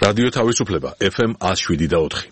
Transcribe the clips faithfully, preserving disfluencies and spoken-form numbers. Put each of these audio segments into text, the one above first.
რადიო თავისუფლება ეფ ემ one oh seven და four.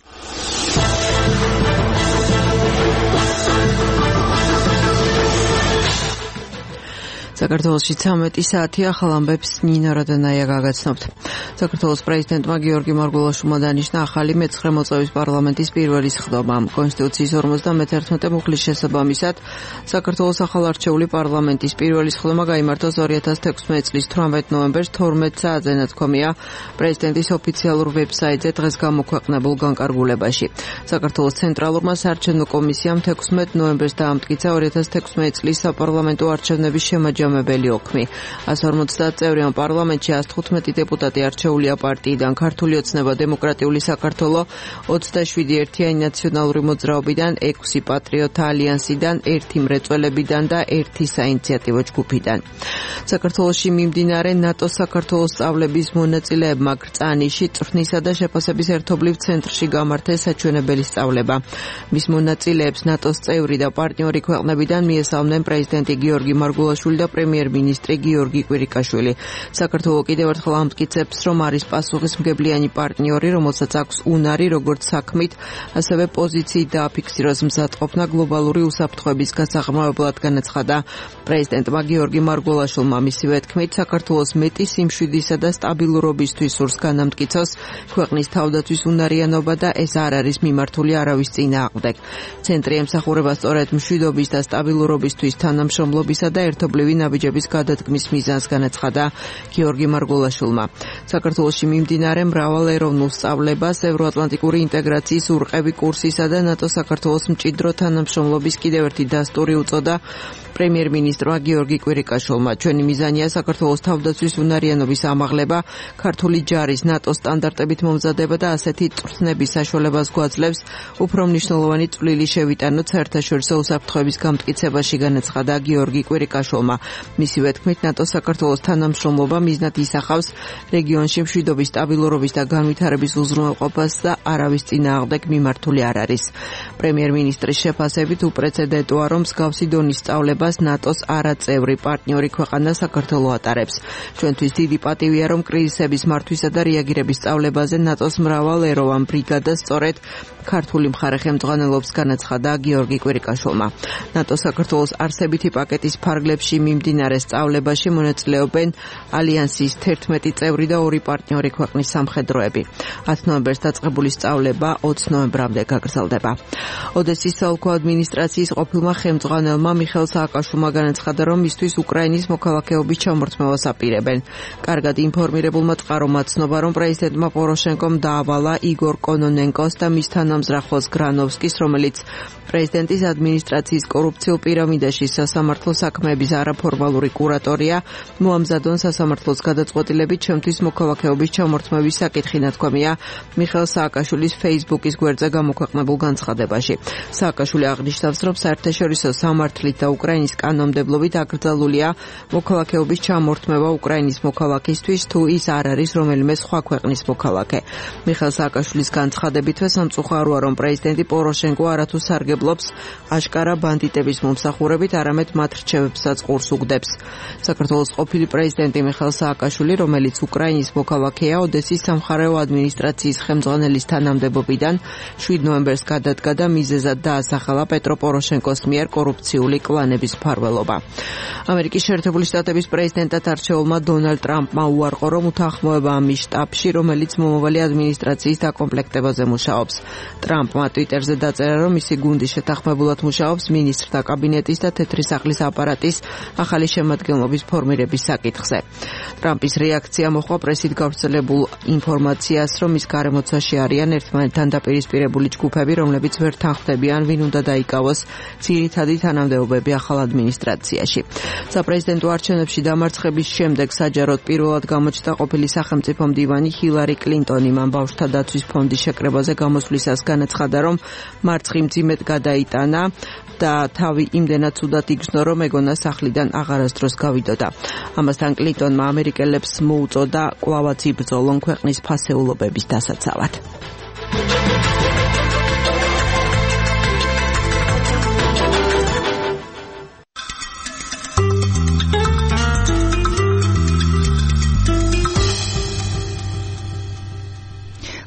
საქართველოში ცამეტი საათი ახალ ამბებს ნინა რადანაია გაგაცნობთ. საქართველოს პრეზიდენტმა გიორგი მარგულაშვილმა დანიშნა ახალი მეცხრე მოწვევის პარლამენტის პირველი სხდომა. კონსტიტუციის ორმოცდამეერთმეტე მუხლის შესაბამისად საქართველოს ახალ არჩეული პარლამენტის პირველი სხდომა გაიმართოს two thousand sixteen წლის თვრამეტ ნოემბერს twelve საათზე ნათქვამია პრეზიდენტის ოფიციალურ ვებსაიტზე დღეს გამოქვეყნებულ განკარგულებაში. საქართველოს ცენტრალურმა საარჩევნო კომისიამ sixteen ნოემბერს დაამტკიცა two thousand sixteen წლის საპარლამენტო არჩევნების შემაჯამებელი ოქმი. one hundred forty წევრიან პარლამენტში one hundred fifteen დეპუტატი არჩეულია პარტიიდან, ქართული ოცნება დემოკრატიული საქართველო, twenty-seven ერთიანი ნაციონალური მოძრაობიდან, six პატრიოტთა ალიანსიდან, one მრეწველებიდან და one საინიციატივო ჯგუფიდან. საქართველოში მიმდინარე ნატოს საქართველოს სწავლების მონაწილეებმა გრწანიში, წვრთნისა და შეფასების ერთობლივ ცენტრში გამართეს საჩვენებელი სწავლება. მის მონაწილეებს ნატოს წევრი და პარტნიორი ქვეყნებიდან მიესალმნენ პრეზიდენტი გიორგი მარგულაშვილი და პრემიერ-მინისტრი გიორგი კვირიკაშვილი. საქართველო კიდევ ერთხელ ამტკიცებს, რომ არის პასუხისმგებლიანი პარტნიორი, რომელსაც აქვს უნარი როგორც საქმით, ასევე პოზიციით დააფიქსიროს მზადყოფნა გლობალური უსაფრთხოების გასაღრმავებლად, განაცხადა პრეზიდენტმა გიორგი მარგულაშვილმა. მისივე თქმით, საქართველოს მეტი სიმშვიდისა და სტაბილურობისთვის სურს განამტკიცოს ქვეყნის თავდაცვის უნარიანობა და ეს არ არის მიმართული არავის წინააღმდეგ. ცენტრი ემსახურება სწორედ მშვიდობის და სტაბილურობისთვის თანამშრომლობისა და ერთობლივი ნაბიჯების გადადგმის მიზანს, განაცხადა გიორგი მარგულაშვილმა. საქართველოში მიმდინარე მრავალეროვნულ სწავლებას, ევროატლანტიკური ინტეგრაციის ურყევი კურსისა და ნატო-საქართველოს მჭიდრო თანამშრომლობის კიდევ ერთი დასტური უწოდა პრემიერ-მინისტრმა გიორგი კვირიკაშვილმა. ჩვენი მიზანია საქართველოს თავდაცვის უნარიანობის ამაღლება, ქართული ჯარის ნატოს სტანდარტებით მომზადება და ასეთი წვრთნების საშუალებას გვაძლევს უფრო მნიშვნელოვანი წვლილი შევიტანოთ საერთაშორისო უსაფრთხოების გამტკიცებაში, განაცხადა გიორგი კვირიკაშვილმა. მისივე თქმით, ნატო-საქართველოს თანამშრომლობა მიზნად ისახავს რეგიონში მშვიდობის, სტაბილურობის და განვითარების უზრუნველყოფას და არავის წინააღმდეგ მიმართული არ არის. პრემიერ-მინისტრის შეფასებით უპრეცედენტოა, რომ მსგავსი დონის სწავლებას ნატოს არაწევრი პარტნიორი ქვეყანა საქართველო ატარებს. ჩვენთვის დიდი პატივია, რომ კრიზისების მართვისა და რეაგირების სწავლებაზე ნატოს მრავალეროვან ბრიგადას სწორედ ქართული მხარე ხელმძღვანელობს, განაცხადა გიორგი კვირიკაშვილმა. ნატო-საქართველოს არსებითი პაკეტის ფარგლებში მიმდინარე სწავლებაში მონაწილეობენ ალიანსის eleven წევრი და two პარტნიორი ქვეყნის სამხედროები. ten ნოემბერს დაწყებული სწავლება twenty ნოემბრამდე გაგრძელდება. ოდესის საოლქო ადმინისტრაციის ყოფილმა ხელმძღვანელმა მიხეილ სააკაშვილმა განაცხადა, რომ მისთვის უკრაინის მოქალაქეობის ჩამორთმევას აპირებენ. კარგად ინფორმირებულმა წყარომა ცნობა, რომ პრეზიდენტმა პოროშენკომ დაავალა იგორ კონონენკოს და მის თანამზრახვას გრანოვსკის, რომელიც პრეზიდენტის ადმინისტრაციის კორუფციულ პირამიდაში სასამართლო საქმეების არაფორმალური კურატორია, მოამზადონ სასამართლოს გადაწყვეტილებით ჩემთვის მოქალაქეობის ჩამორთმევის საკითხი, ნათქვამია მიხეილ სააკაშვილის Facebook-ის გვერდზე გამოქვეყნებულ განცხადებაში. სააკაშვილი აღნიშნავს, რომ საერთაშორისო სამართლით და უკრაინის კანონმდებლობით აკრძალულია მოქალაქეობის ჩამორთმევა უკრაინის მოქალაქისთვის, თუ ის არ არის რომელიმე სხვა ქვეყნის მოქალაქე. მიხეილ სააკაშვილის განცხადებითვე სამწუხაროა, რომ პრეზიდენტი პოროშენკო არათუ სარგებლობს აშკარა ბანდიტების მომსახურებით, არამედ მათ რჩევებსაც ყურს უგდებს. საქართველოს ყოფილი პრეზიდენტი მიხეილ სააკაშვილი, რომელიც უკრაინის მოქალაქეა, ოდესის სამხარეო ადმინისტრაციის ხელმძღვანელის თანამდებობიდან seven ნოემბერს გადადგა და მიზეზად დაასახელა პეტრო პოროშენკოს მიერ კორუფციული კლანების მფარველობა. ამერიკის შეერთებული შტატების პრეზიდენტად არჩეულმა დონალდ ტრამპმა უარყო, რომ უთანხმოება ამის შტაბში, რომელიც მომავალი ადმინისტრაციის დაკომპლექტებაზე მუშაობს. ტრამპმა ტვიტერზე დაწერა, რომ მისი გუნდი შეთანხმებულად მუშაობს მინისტრთა კაბინეტის და თეთრი სახლის აპარატის ახალი შემადგენლობის ფორმირების საკითხზე. ტრამპის რეაქცია მოჰყვა პრესით გავრცელებულ ინფორმაციას, რომ ის გარემოცვაში არიან ერთმანეთთან დაპირისპირებული ჯგუფები, რომლებიც ვერ თანხმდებიან, ვინ უნდა დაიკავოს ძირითადი თანამდებობები ახალ ადმინისტრაციაში. საპრეზიდენტო არჩევნებში დამარცხების შემდეგ საჯაროდ პირველად გამოჩნდა ყოფილი სახელმწიფო მდივანი ჰილარი კლინტონი. მან ბავშვთა დაცვის ფონდის შეკრებაზე გამოსვლისას განაცხადა, რომ მარცხი მძიმედ გადაიტანა და თავი იმდენად ცუდად იგრძნო, რომ ეგონა სახლიდან აღარასდროს გავიდოდა. ამასთან კლინტონმა ამერიკელებს მოუწოდა კვლავაც იბრძოლონ ქვეყნის ფასეულობების დასაცავად.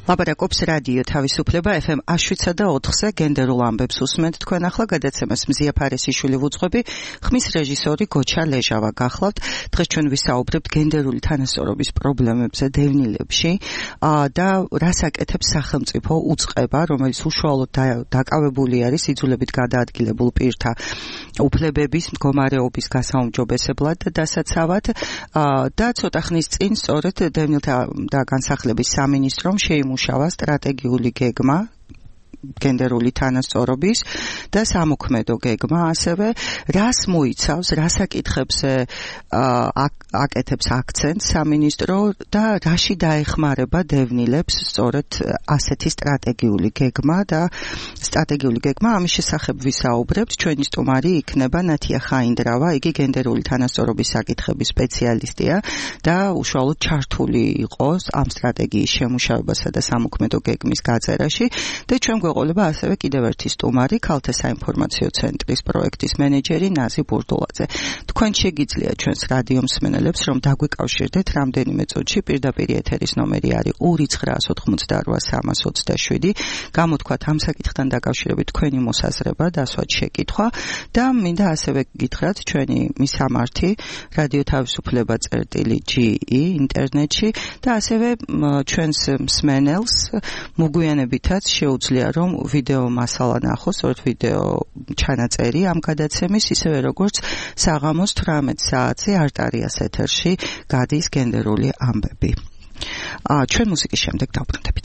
ლაპარაკობს რადიო თავისუფლება ეფ ემ შვიდსა და ოთხზე გენდერულ ამბებს უსმენთ თქვენ ახლა გადაცემას მზია ფარესიშვილი ვუძღვები ხმის რეჟისორი გოჩა ლეჟავა გახლავთ დღეს ჩვენ ვისაუბრებთ გენდერული თანასწორობის პრობლემებზე დევნილებში და რას აკეთებს სახელმწიფო უწყება რომელიც უშუალოდ დაკავებული არის იძულებით გადაადგილებულ პირთა უფლებების მდგომარეობის გასაუმჯობესებლად და დასაცავად და ცოტა ხნის წინ სწორედ დევნილთა და განსახლების სამინისტრომ შეიმუშავა სტრატეგიული გეგმა გენდერული თანასწორობის და სამოქმედო გეგმა ასევე რას მოიცავს, რას აკითხებზე აკეთებს აქცენტს სამინისტრო და რაში დაეხმარება დევნილებს სწორედ ასეთი სტრატეგიული გეგმა და სტრატეგიული გეგმა ამის შესახებ ვისაუბრებთ ჩვენი სტუმარი იქნება ნათია ხაინდრავა იგი გენდერული თანასწორობის საკითხების სპეციალისტია და უშუალოდ ჩართული იყოს ამ სტრატეგიის შემუშავებასა და სამოქმედო გეგმის გაწერაში და ჩვენ ყოლება ასევე კიდევ ერთი სტუმარი ქალთა საინფორმაციო ცენტრის პროექტის მენეჯერი ნაზი ბურდულაძე. თქვენ შეგიძლიათ ჩვენს რადიო მსმენელებს რომ დაგვიკავშირდეთ რამდენიმე წუთში პირდაპირ ეთერის ნომერი არის ორი ცხრაას ოთხმოცდაოთხ სამას ოცდაშვიდი. გამოთქვათ ამ საკითხთან დაკავშირებით თქვენი მოსაზრება და ასვათ შეკითხვა და მინდა ასევე გითხრათ ჩვენი მისამართი რადიო თავისუფლება წერტილი ჯი ი ინტერნეტში და ასევე ჩვენს მსმენელს მოგვიანებითაც შეუძლია რომ ვიდეო მასალა ნახოს, სწორედ ვიდეო ჩანაწერი ამ გადაცემის, ისევე როგორც საღამოს თვრამეტ საათზე არტარიას ეთერში გადის გენდერული ამბები. ჩვენ მუსიკის შემდეგ დავბრუნდებით.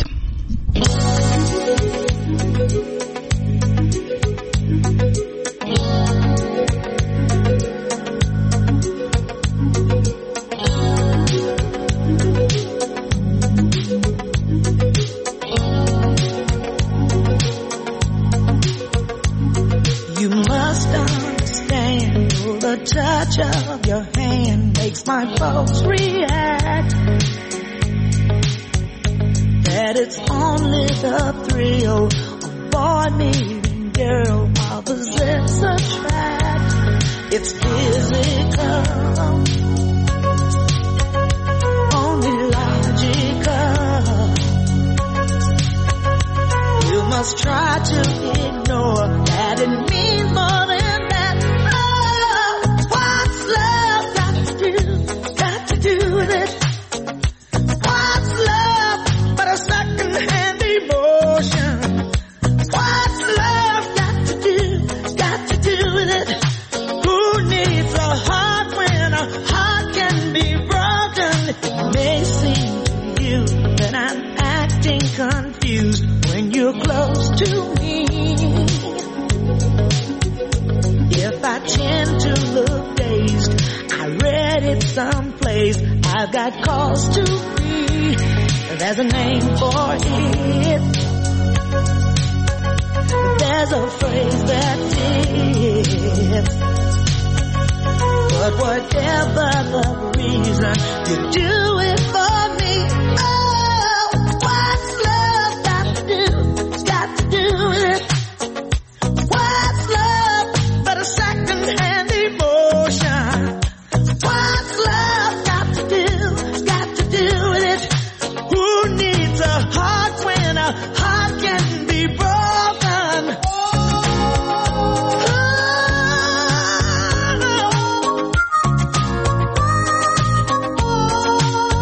You must understand the touch of your hand makes my folks react. That it's only the thrill of boy meeting girl opposites attract. It's physical, only logical. You must try to ignore that it means more than that. Oh, what's love got to do? Got to do with it. What's love but a second-hand emotion? What's love got to do? Got to do with it. Who needs a heart when a heart can be broken? It may seem to you that I'm acting confused when you're close to me. If I tend to look dazed, I read it someplace. I've got cause to be. There's a name for it. There's a phrase that fits. But whatever the reason, you do it for me. Oh, what's love got to do? It's got to do with it. What's love but a second-hand emotion? What's love got to do? It's got to do with it. Who needs a heart when a heart can be broken? Oh,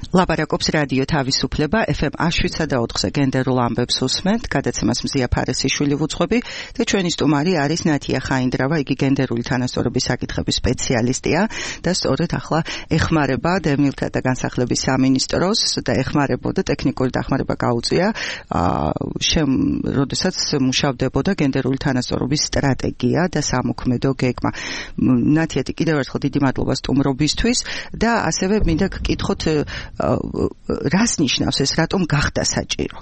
ლაპარაკობს რადიო თავისუფლება ეფ ემ შვიდსა და ოთხზე გენდერულ ამბებს უსმენთ, გადაცემას მზია ფარესიშვილი ვუძღვები და ჩვენი სტუმარი არის ნათია ხაინდრავა, იგი გენდერული თანასწორობის საკითხების სპეციალისტია და სწორედ ახლა ეხმარება დევნილთა და განსახლების სამინისტროს და ეხმარებოდა ტექნიკური დახმარება გაუწია, შემ როდესაც მუშავდებოდა გენდერული თანასწორობის სტრატეგია და სამოქმედო გეგმა. ნათიათი, კიდევ ერთხელ დიდი მადლობა სტუმრობისთვის და ასევე მინდა გკითხოთ რას ნიშნავს ეს, რატომ გახდა საჭირო?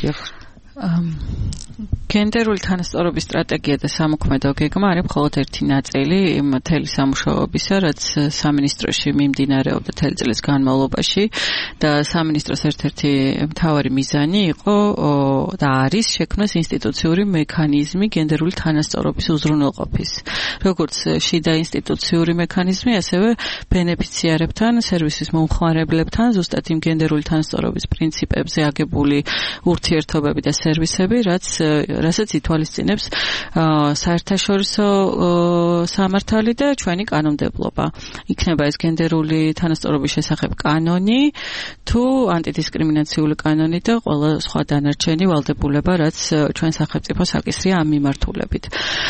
გენდერული თანასწორობის სტრატეგია და სამოქმედო გეგმა არის მხოლოდ ერთი ნაწილი მთელი სამუშაოებისა, რაც სამინისტროში მიმდინარეობდა მთელი წლის განმავლობაში და სამინისტროს ერთ-ერთი მთავარი მიზანი იყო და არის შექმნას ინსტიტუციური მექანიზმი გენდერული თანასწორობის უზრუნველყოფის. როგორც შიდა ინსტიტუციური მექანიზმი, ასევე ბენეფიციარებთან, სერვისის მომხმარებლებთან, ზუსტად იმ გენდერული თანასწორობის პრინციპებზე აგებული ურთიერთობები და სერვისები, რაც რასაც ითვალისწინებს საერთაშორისო სამართალი და ჩვენი კანონმდებლობა. იქნება ეს გენდერული თანასწორობის შესახებ კანონი, თუ ანტიდისკრიმინაციული კანონი და ყველა სხვა დანარჩენი ვალდებულება, რაც ჩვენ სახელმწიფოს აკისრია ამ მიმართულებით.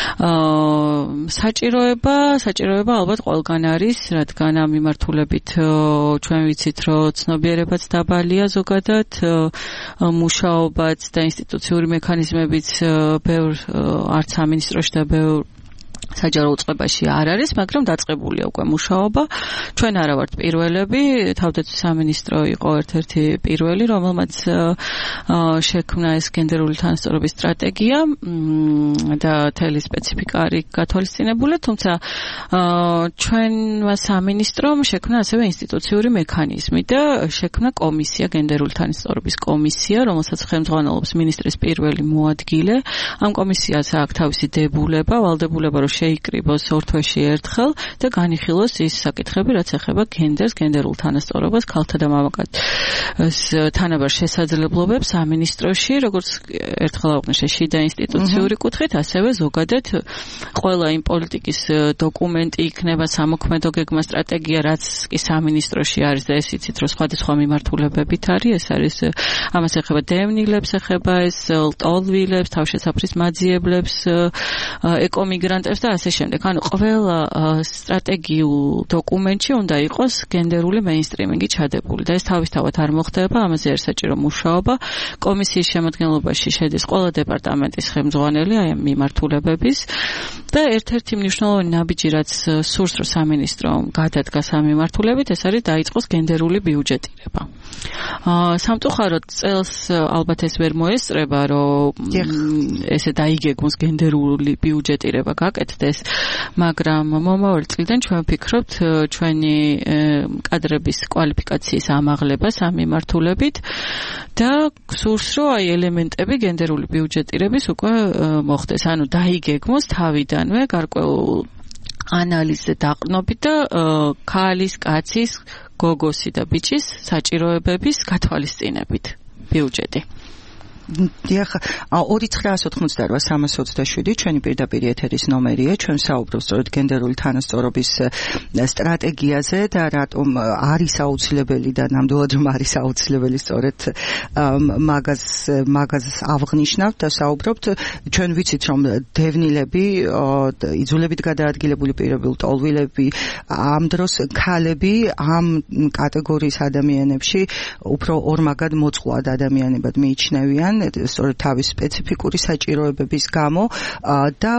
საჭიროება, საჭიროება ალბათ ყველგან არის, რადგან ამ მიმართულებით ჩვენ ვიცით, რომ ცნობიერებაც დაბალია ზოგადად, მუშაობაც და ინსტიტუციური მექანიზმებიც ბევრ არც სამინისტროში და ბევრ საჯარო უწყებაში არ არის, მაგრამ დაწყებულია უკვე მუშაობა. ჩვენ არა ვართ პირველები, თავდაცვის სამინისტრო იყო ერთ-ერთი პირველი, რომელმაც შექმნა ეს გენდერული თანასწორობის სტრატეგია და მთელი სპეციფიკა არის გათვალისწინებული, თუმცა ჩვენმა სამინისტრომ შექმნა ასევე ინსტიტუციური მექანიზმი და შექმნა კომისია, გენდერული თანასწორობის კომისია, რომელსაც ხელმძღვანელობს მინისტრის პირველი მოადგილე. ამ კომისიას აქვს თავისი დებულება, ვალდებულება რომ შეიკრიბოს ორ თვეში ერთხელ და განიხილოს ის საკითხები, რაც ეხება გენდერს, გენდერულ თანასწორობას, ქალთა და მამაკაცის თანაბარ შესაძლებლობებს სამინისტროში, როგორც ერთხელ აღვნიშნე შიდა ინსტიტუციური კუთხით, ასევე ზოგადად ყველა იმ პოლიტიკის დოკუმენტი იქნება, სამოქმედო გეგმა, სტრატეგია, რაც კი სამინისტროში არის და ეს იცით, რომ სხვადასხვა მიმართულებებით არის, ეს არის ამას ეხება დევნილებს, ეხება ეს ლტოლვილებს, თავშესაფრის მაძიებლებს, ეკომიგრანტებს და ასე შემდეგ. ანუ ყველა სტრატეგიულ დოკუმენტში უნდა იყოს გენდერული მეინსტრიმინგი ჩადებული და ეს თავისთავად არ მოხდება, ამაზე არის საჭირო მუშაობა. კომისიის შემადგენლობაში შედის ყველა დეპარტამენტის ხელმძღვანელი აი ამ მიმართულებების და ერთ-ერთი მნიშვნელოვანი ნაბიჯი, რაც სურს რომ სამინისტრომ გადადგას ამ მიმართულებით, ეს არის დაიწყოს გენდერული ბიუჯეტირება. სამწუხაროდ წელს ალბათ ეს ვერ მოესწრება, რომ ესე დაიგეგმოს გენდერული ბიუჯეტირება გაკეთდეს, მაგრამ მომავალი წლიდან ჩვენ ვფიქრობთ ჩვენი კადრების კვალიფიკაციის ამაღლებას ამ მიმართულებით და გსურს, რომ აი ელემენტები გენდერული ბიუჯეტირების უკვე მოხდეს, ანუ დაიგეგმოს თავიდანვე გარკვეულ ანალიზზე დაყრდნობით და ქალის, კაცის, გოგოსი და ბიჭის საჭიროებების გათვალისწინებით ბიუჯეტი. დიახ, ორი ცხრაას ოთხმოცდარვა სამას ოცდაშვიდი ჩვენი პირდაპირ ეთერის ნომერია, ჩვენ საუბრობთ სწორედ გენდერული თანასწორობის სტრატეგიაზე და რატომ არის აუცილებელი და ნამდვილად რომ არის აუცილებელი სწორედ მაგას მაგას ავღნიშნავთ და საუბრობთ. ჩვენ ვიცით, რომ დევნილები, იძულებით გადაადგილებული პირები, ლტოლვილები, ამ დროს ქალები ამ კატეგორიის ადამიანებში უფრო ორმაგად მოწყვლად ადამიანებად მიიჩნევიან, სწორედ თავის სპეციფიკური საჭიროებების გამო და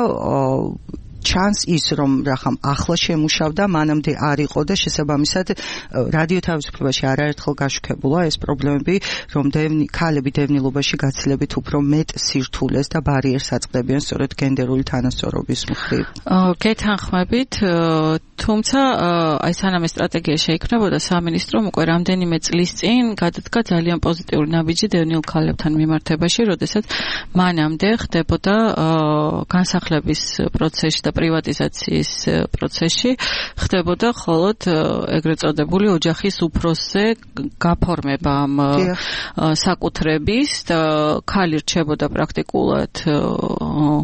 ჩანს ის, რომ რახამ ახლა შემუშავდა, მანამდე არ იყო და შესაბამისად რადიო თავისუფლებაში არაერთხელ გაშუქებულა ეს პრობლემები, რომ დევნი ქალები დევნილობაში გაცილებით უფრო მეტ სირთულეს და ბარიერს აწყდებიან სწორედ გენდერული თანასწორობის მხრივ. გეთანხმებით, თუმცა აი სანამ ეს სტრატეგია შეიქმნებოდა, სამინისტრომ უკვე რამდენიმე წლის წინ გადადგა ძალიან პოზიტიური ნაბიჯი დევნილ ქალებთან მიმართებაში, როდესაც მანამდე ხდებოდა განსახლების პროცესში და პრივატიზაციის პროცესში ხდებოდა მხოლოდ ეგრეთ წოდებული ოჯახის უფროსზე გაფორმება ამ საკუთრების და ქალი რჩებოდა პრაქტიკულად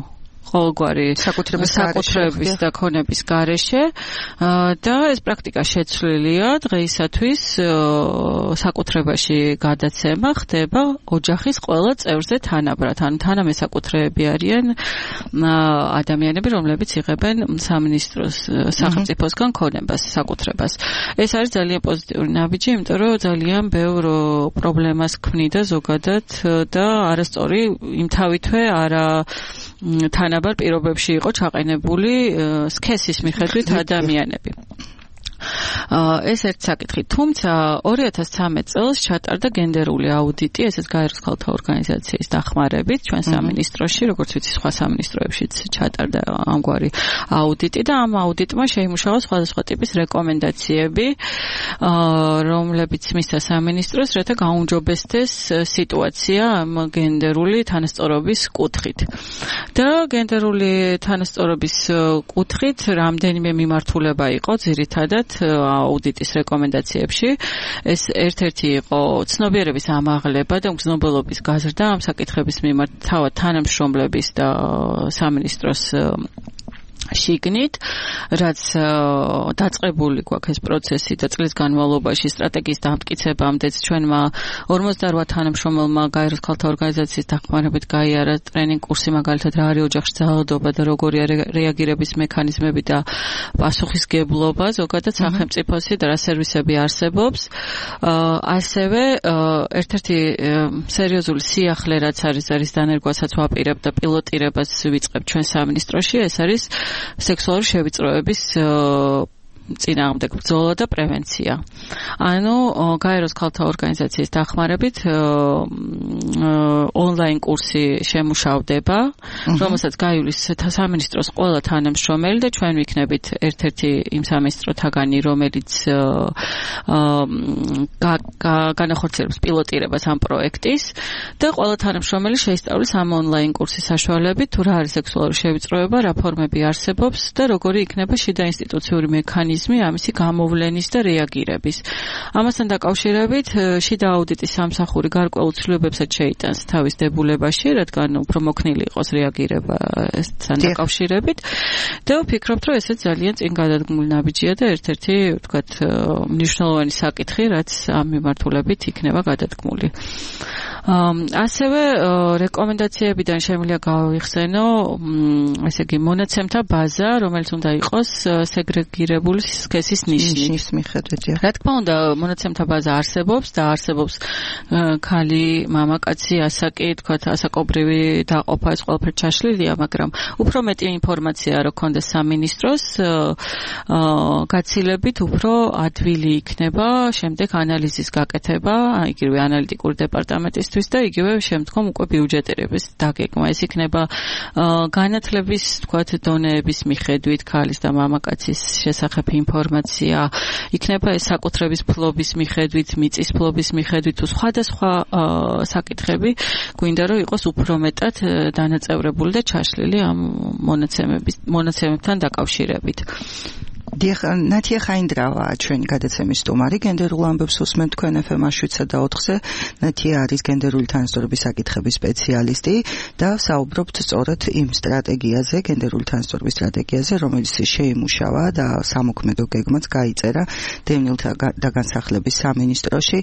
ყოველგვარი საკუთრების და ქონების გარეშე და ეს პრაქტიკა შეცვლილია დღეისათვის საკუთრებაში გადაცემა ხდება ოჯახის ყველა წევრზე თანაბრად. ან თანამესაკუთრეები არიან ადამიანები, რომლებიც იღებენ სამინისტროს სახელმწიფოსგან ქონებას, საკუთრებას. ეს არის ძალიან პოზიტიური ნაბიჯი, იმიტომ რომ ძალიან ბევრ პრობლემას ქმნიდა ზოგადად და არასწორი იმთავითვე არა თანაბარ პირობებში იყო ჩაყენებული სქესის მიხედვით ადამიანები. ეს ერთ საკითხი, თუმცა ორი ათას ცხრამეტ წელს ჩატარდა გენდერული აუდიტი, ესეც გაეროს ქალთა ორგანიზაციის დახმარებით ჩვენ სამინისტროში, როგორც ვიცი, სხვა სამინისტროებშიც ჩატარდა ამგვარი აუდიტი და ამ აუდიტმა შეიმუშავა სხვადასხვა ტიპის რეკომენდაციები, რომლებიც მისცა სამინისტროს, რათა გაუმჯობესდეს სიტუაცია ამ გენდერული თანასწორობის კუთხით. და გენდერული თანასწორობის კუთხით რამდენიმე მიმართულება იყო ძირითადად აუდიტის რეკომენდაციებში. ეს ერთ-ერთი იყო ცნობიერების ამაღლება და მგზნობელობის გაზრდა ამ საკითხების მიმართ თავად თანამშრომლების და სამინისტროს შიგნით, რაც დაწყებული გვაქვს ეს პროცესი და წლის განმავლობაში სტრატეგიის დამტკიცებამდეც ჩვენმა ორმოცდაორ თანამშრომელმა გაეროს ქალთა ორგანიზაციის დახმარებით გაიარა ტრენინგ კურსი, მაგალითად რა არის ოჯახში ძალადობა და როგორია რეაგირების მექანიზმები და პასუხისგებლობა, ზოგადად სახელმწიფოსი და რა სერვისები არსებობს. ასევე ერთ-ერთი სერიოზული სიახლე, რაც არის არის დანერგვასაც ვაპირებ და პილოტირებას ვიწყებ ჩვენ სამინისტროში, ეს არის სექსუალური შევიწროების წინააღმდეგ ბრძოლა და პრევენცია. ანუ გაეროს ქალთა ორგანიზაციის დახმარებით ონლაინ კურსი შემუშავდება, რომელსაც გაივლის სამინისტროს ყველა თანამშრომელი და ჩვენ ვიქნებით ერთ-ერთი იმ სამინისტროთაგანი, რომელიც განახორციელებს პილოტირებას ამ პროექტის და ყველა თანამშრომელი შეისწავლის ამ ონლაინ კურსის საშუალებით თუ რა არის სექსუალური შევიწროება, რა ფორმები არსებობს და როგორი იქნება შიდა ინსტიტუციური მექანიზმი ამისი გამოვლენის და რეაგირების. ამასთან დაკავშირებით შიდა აუდიტის სამსახური გარკვეულ ცვლილებებსაც შეიტანს თავის დებულებაში, რადგან უფრო მოქნილი იყოს რეაგირებასთან დაკავშირებით და ვფიქრობთ, რომ ესეც ძალიან წინ გადადგმული ნაბიჯია და ერთ-ერთი, ვთქვათ, მნიშვნელოვანი საკითხი, რაც ამ მიმართულებით იქნება გადადგმული. ასევე რეკომენდაციებიდან შემიძლია გავიხსენო, ესე იგი, მონაცემთა ბაზა, რომელიც უნდა იყოს სეგრეგირებული სქესის ნიშნის მიხედვით. რა თქმა უნდა, მონაცემთა ბაზა არსებობს და არსებობს ქალი, მამაკაცი, ასაკი, თქვათ, ასაკობრივი დაყოფა, ეს ყველაფერი ჩაშლილია, მაგრამ უფრო მეტი ინფორმაცია რო ქონდეს სამინისტროს, გაცილებით უფრო ადვილი იქნება შემდეგ ანალიზის გაკეთება, იგივე ანალიტიკური დეპარტამენტისთვის და იგივე შემდგომ უკვე ბიუჯეტირების დაგეგმა. ეს იქნება განათლების, თქვათ, დონეების მიხედვით ქალის და მამაკაცის შესახებ ინფორმაცია, იქნება ეს საკუთრების ფლობის მიხედვით, მიწის ფლობის მიხედვით თუ სხვადასხვა საკითხები, გვინდა რომ იყოს უფრო მეტად დანაწევრებული და ჩაშლილი ამ მონაცემების მონაცემებთან დაკავშირებით. დიახ, ნათია ხაინდრავა ჩვენი გადაცემის სტუმარი, გენდერულ ამბებს უსმენთ თქვენ ეფ ემ შვიდსა და ოთხზე. ნათია არის გენდერული თანასწორობის საკითხების სპეციალისტი და საუბრობთ სწორედ იმ სტრატეგიაზე, გენდერული თანასწორობის სტრატეგიაზე, რომელიც შეიმუშავა და სამოქმედო გეგმაც გაიწერა დევნილთა დაგანსახლების სამინისტროში.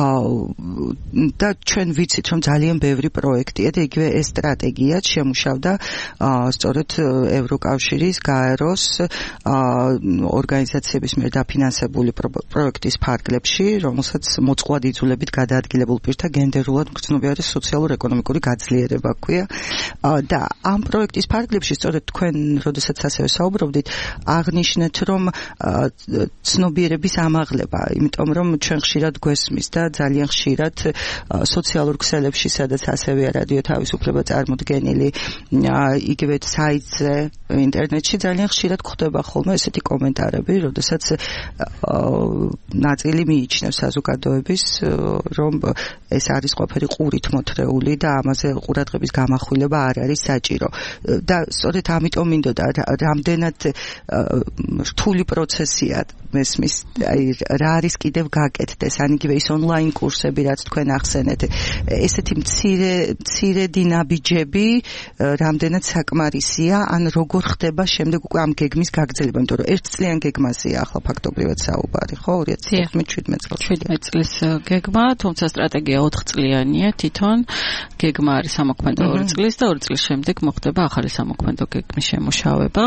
და ჩვენ ვიცით, რომ ძალიან ბევრი პროექტია და იგივე ეს სტრატეგიაც შემუშავდა სწორედ ევროკავშირის, გაეროს ორგანიზაციების მიერ დაფინანსებული პროექტის ფარგლებში, რომელსაც მოწყვლად იძულებით გადაადგილებულ პირთა გენდერულად მგრძნობიარე სოციალურ-ეკონომიკური გაძლიერება ჰქვია. და ამ პროექტის ფარგლებში სწორედ თქვენ, როდესაც ასევე საუბრობდით, აღნიშნეთ, რომ ცნობიერების ამაღლება, იმიტომ რომ ჩვენ ხშირად გვესმის და ძალიან ხშირად სოციალურ ქსელებში, სადაც ასევე რადიო თავისუფლება წარმოდგენილი, იგივე საიტზე, ინტერნეტში ძალიან ხშირად გვხდება ხოლმე ესეთი კომენტარები, როდესაც ნაწილი მიიჩნევს საზოგადოების, რომ ეს არის ყველაფერი ყურით მოთრეული და ამაზე ყურადღების გამახვილება გაგზავნება არ არის საჭირო და სწორედ ამიტომ მინდოდა რამდენად რთული პროცესია მესმის აი რა არის კიდევ გაკეთდეს ან იგივე ის ონლაინ კურსები რაც თქვენ ახსენეთ ესეთი მცირე მცირე დინაბიჯები რამდენად საკმარისია ან როგორ ხდება შემდეგ უკვე ამ გეგმის გაგრძელება იმიტომ რომ ერთწლიან გეგმაზეა ახლა ფაქტობრივად საუბარი ხო ორი ათი შვიდმეტ წელს შვიდმეტ წლის გეგმა თუმცა სტრატეგია ოთხ წლიანია თვითონ გეგმა არის სამოქმედო ორი წლის და ორი წლის შემდეგ მოხდება ახალი სამოქმედო გეგმის შემუშავება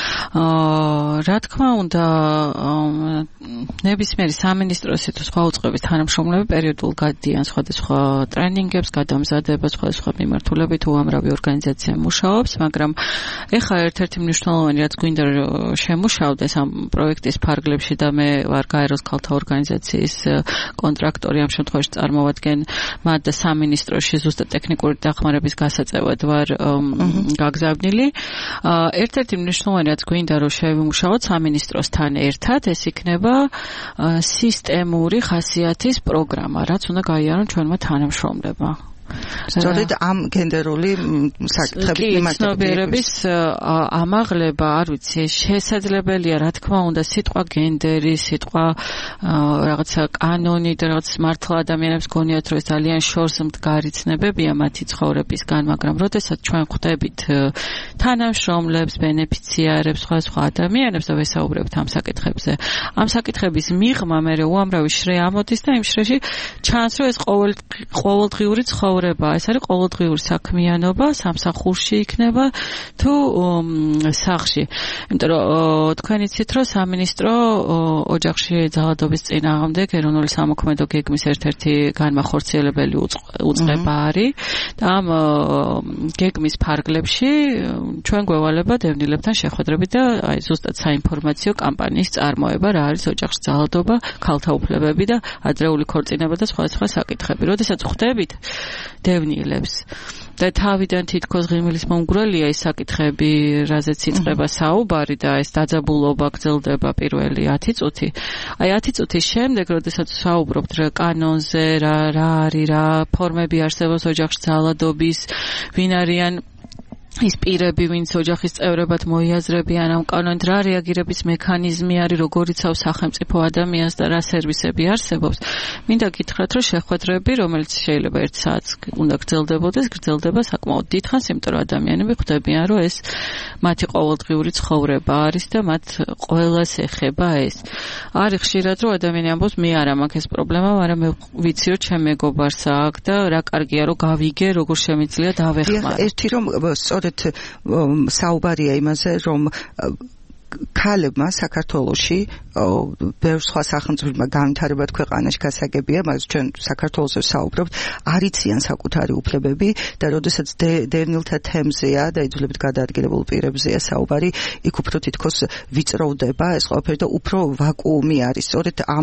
აა რა თქმა უნდა ნებისმიერი სამინისტროს თუ სხვა უწყების თანამშრომლები პერიოდულ გადიან სხვადასხვა ტრენინგებს, გადამზადებას, სხვადასხვა მიმართულებით უამრავი ორგანიზაცია მუშაობს, მაგრამ ეხლა ერთ-ერთი მნიშვნელოვანი რაც გვინდა შემუშავდეს ამ პროექტის ფარგლებში და მე ვარ გაეროს ქალთა ორგანიზაციის კონტრაქტორი ამ შემთხვევაში წარმოვადგენ მათ და სამინისტროში ზუსტად ტექნიკური დახმარების გასაწევად ვარ გაგზავნილი. ერთ-ერთი მნიშვნელოვანი რაც გვინდა რომ შევიმუშაოთ სამინისტროსთან ერთად ეს იქნება სისტემური ხასიათის პროგრამა, რაც უნდა გაიარონ ჩვენმა თანამშრომლებმა. სწორედ ამ გენდერული საკითხების მიმართულებით ამაღლება, არ ვიცი, შესაძლებელია, რა თქმა უნდა, სიტყვა გენდერი, სიტყვა რაღაცა კანონი და რაღაც მართლა ადამიანებს გონიათ, რომ ეს ძალიან შორს მდგარი ცნებებია მათი ცხოვრებისგან, მაგრამ როდესაც ჩვენ ხვდებით თანამშრომლებს, ბენეფიციარებს, სხვა სხვა ადამიანებს და ვესაუბრებთ ამ საკითხებზე, ამ საკითხების მიღმა მე უამრავი შრე ამოდის და იმ შრეში ჩანს, რომ ეს ყოველ ყოველდღიური ცხოვრება ეს არის ყოველდღიური საქმიანობა, სამსახურში იქნება თუ სახლში. იმიტომ რომ თქვენ იცით, რომ სამინისტრო ოჯახში ძალადობის წინააღმდეგ ეროვნული სამოქმედო გეგმის ერთ-ერთი განმახორციელებელი უწყება არის და ამ გეგმის ფარგლებში ჩვენ გვევალება დევნილებთან შეხვედრებით და აი ზუსტად საინფორმაციო კამპანიის წარმოება, რა არის ოჯახში ძალადობა, ქალთა უფლებები და ადრეული ქორწინება და სხვა სხვა საკითხები. როდესაც ხვდებით დევნილებს და თავიდან თითქოს ღიმილის მომგვრელია ის საკითხები, რაზეც იწყება საუბარი და ეს დაძაბულობა გრძელდება პირველი ათი წუთი. აი ათი წუთის შემდეგ, როდესაც საუბრობთ რა კანონზე, რა რა არის, რა ფორმები არსებობს ოჯახში ძალადობის, ვინ არიან ის პირები, ვინც ოჯახის წევრებად მოიაზრებიან ამ კანონით, რა რეაგირების მექანიზმი არის, როგორ იცავს სახელმწიფო ადამიანს და რა სერვისები არსებობს. მინდა გითხრათ, რომ შეხვედრები, რომელიც შეიძლება ერთ საათს უნდა გრძელდებოდეს, გრძელდება საკმაოდ დიდხანს, იმიტომ რომ ადამიანები ხვდებიან, რომ ეს მათი ყოველდღიური ცხოვრება არის და მათ ყველას ეხება ეს. არის ხშირად, რომ ადამიანი ამბობს, მე არა მაქვს ეს პრობლემა, მაგრამ მე ვიცი, რომ ჩემ მეგობარს აქვს და რა კარგია, რომ გავიგე, როგორ შემიძლია დავეხმარო. ერთი რომ სწორედ საუბარია იმაზე, რომ ქალებმა საქართველოში ბევრ სხვა სახელმწიფოებმა განვითარებად ქვეყანაში გასაგებია, მაგრამ ჩვენ საქართველოსზე საუბრობთ, არ იციან საკუთარი უფლებები და როდესაც დევნილთა თემზეა და იძულებით გადაადგილებულ პირებზეა საუბარი, იქ უფრო თითქოს ვიწროვდება ეს ყველაფერი და უფრო ვაკუუმი არის. სწორედ ამ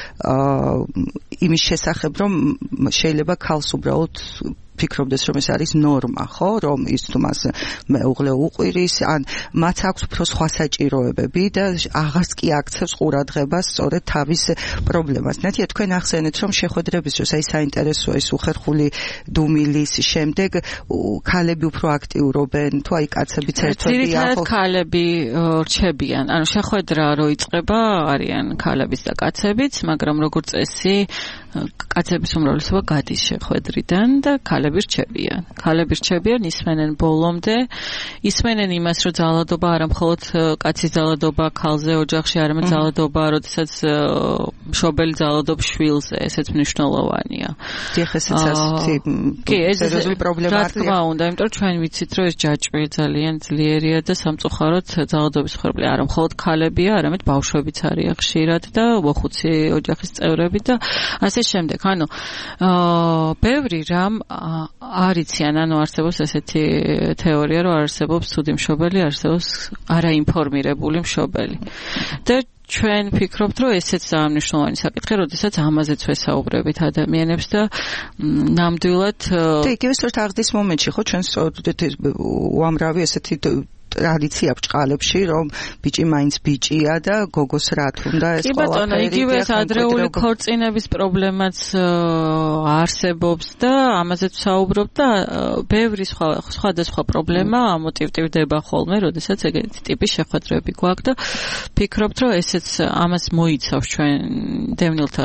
იმის შესახებ, რომ შეიძლება ქალს უბრალოდ ფიქრობდეს, რომ ეს არის ნორმა, ხო, რომ ის თუ მას მეუღლე უყვირის, ან მათ აქვს უფრო სხვა საჭიროებები და აღარც კი აქცევს ყურადღებას სწორედ თავის პრობლემას. ნათია, თქვენ ახსენეთ, რომ შეხვედრების დროს აი საინტერესოა ეს უხერხული დუმილის შემდეგ ქალები უფრო აქტიურობენ, თუ აი კაცებიც ერთობია, ხო? ძირითადად ქალები რჩებიან. ანუ შეხვედრა რო იწყება, არიან ქალებიც და კაცებიც, მაგრამ როგორც წესი კაცების უმრავლესობა გადის შეხვედრიდან და ქალები რჩებიან. ქალები რჩებიან, ისმენენ ბოლომდე, ისმენენ იმას, რომ ძალადობა არა მხოლოდ კაცის ძალადობა ქალზე ოჯახში, არამედ ძალადობა, როდესაც მშობელი ძალადობს შვილზე, ესეც მნიშვნელოვანია. დიახ, ესეც ასეთი სერიოზული პრობლემა არის. რა თქმა უნდა, იმიტომ რომ ჩვენ ვიცით, რომ ეს ჯაჭვი ძალიან ძლიერია და სამწუხაროდ ძალადობის ხერხი არა მხოლოდ ქალებია, არამედ ბავშვებიც არიან ხშირად და მოხუცი ოჯახის წევრები და ასე შემდეგ. ანუ აა ბევრი რამ არიციან, ანუ არსებობს ესეთი თეორია, რომ არსებობს ცუდი მშობელი, არსებობს არაინფორმირებული მშობელი. და ჩვენ ფიქრობთ, რომ ესეც ძალიან მნიშვნელოვანი საკითხი, როდესაც ამაზეც ვესაუბრებით ადამიანებს და ნამდვილად და იგივე სწორედ აღდის მომენტში, ხო, ჩვენ უამრავი ესეთი ტრადიცია ბჭყალებში, რომ ბიჭი მაინც ბიჭია და გოგოს რა თუნდა ეს ყველაფერი. კი ბატონო, იგივე ადრეული ქორწინების პრობლემაც არსებობს და ამაზეც ვსაუბრობ და ბევრი სხვა სხვადასხვა პრობლემა ამოტივტივდება ხოლმე, როდესაც ეგეთი ტიპის შეხვედრები გვაქვს და ფიქრობთ, რომ ესეც ამას მოიცავს ჩვენ დევნილთა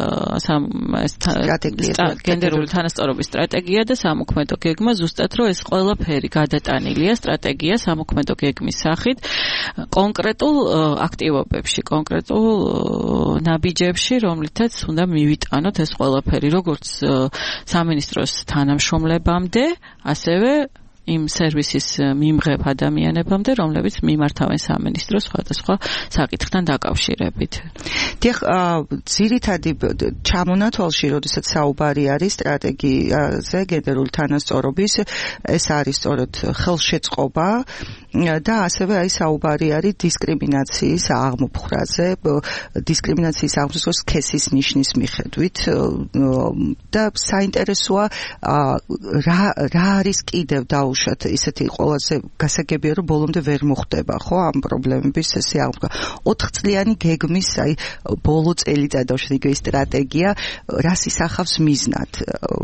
გენდერული თანასწორობის სტრატეგია და სამოქმედო გეგმა, ზუსტად რომ ეს ყველაფერი გადატანილია სტრატეგია სამოქმედო გეგმის სახით კონკრეტულ აქტივობებში, კონკრეტულ ნაბიჯებში, რომლითაც უნდა მივიტანოთ ეს ყველაფერი, როგორც სამინისტროს თანამშრომლებამდე, ასევე იმ სერვისის მიმღებ ადამიანებამდე, რომლებიც მიმართავენ სამინისტროს სხვადასხვა საკითხთან დაკავშირებით. დიახ, ძირითადი ჩამონათვალში, როდესაც საუბარი არის სტრატეგიაზე გენდერული თანასწორობის, ეს არის სწორედ ხელშეწყობა და ასევე აი საუბარი არის დისკრიმინაციის აღმოფხვრაზე, დისკრიმინაციის აღმოფხვრას სქესის ნიშნის მიხედვით და საინტერესოა რა რა არის კიდევ და უშოთ ისეთი ყველაზე გასაგებია რომ ბოლომდე ვერ მოხდება ხო ამ პრობლემების ესე აღმოჩნდა ოთხ წლიანი გეგმის აი ბოლო წელიწადში იგივე სტრატეგია რას ისახავს მიზნად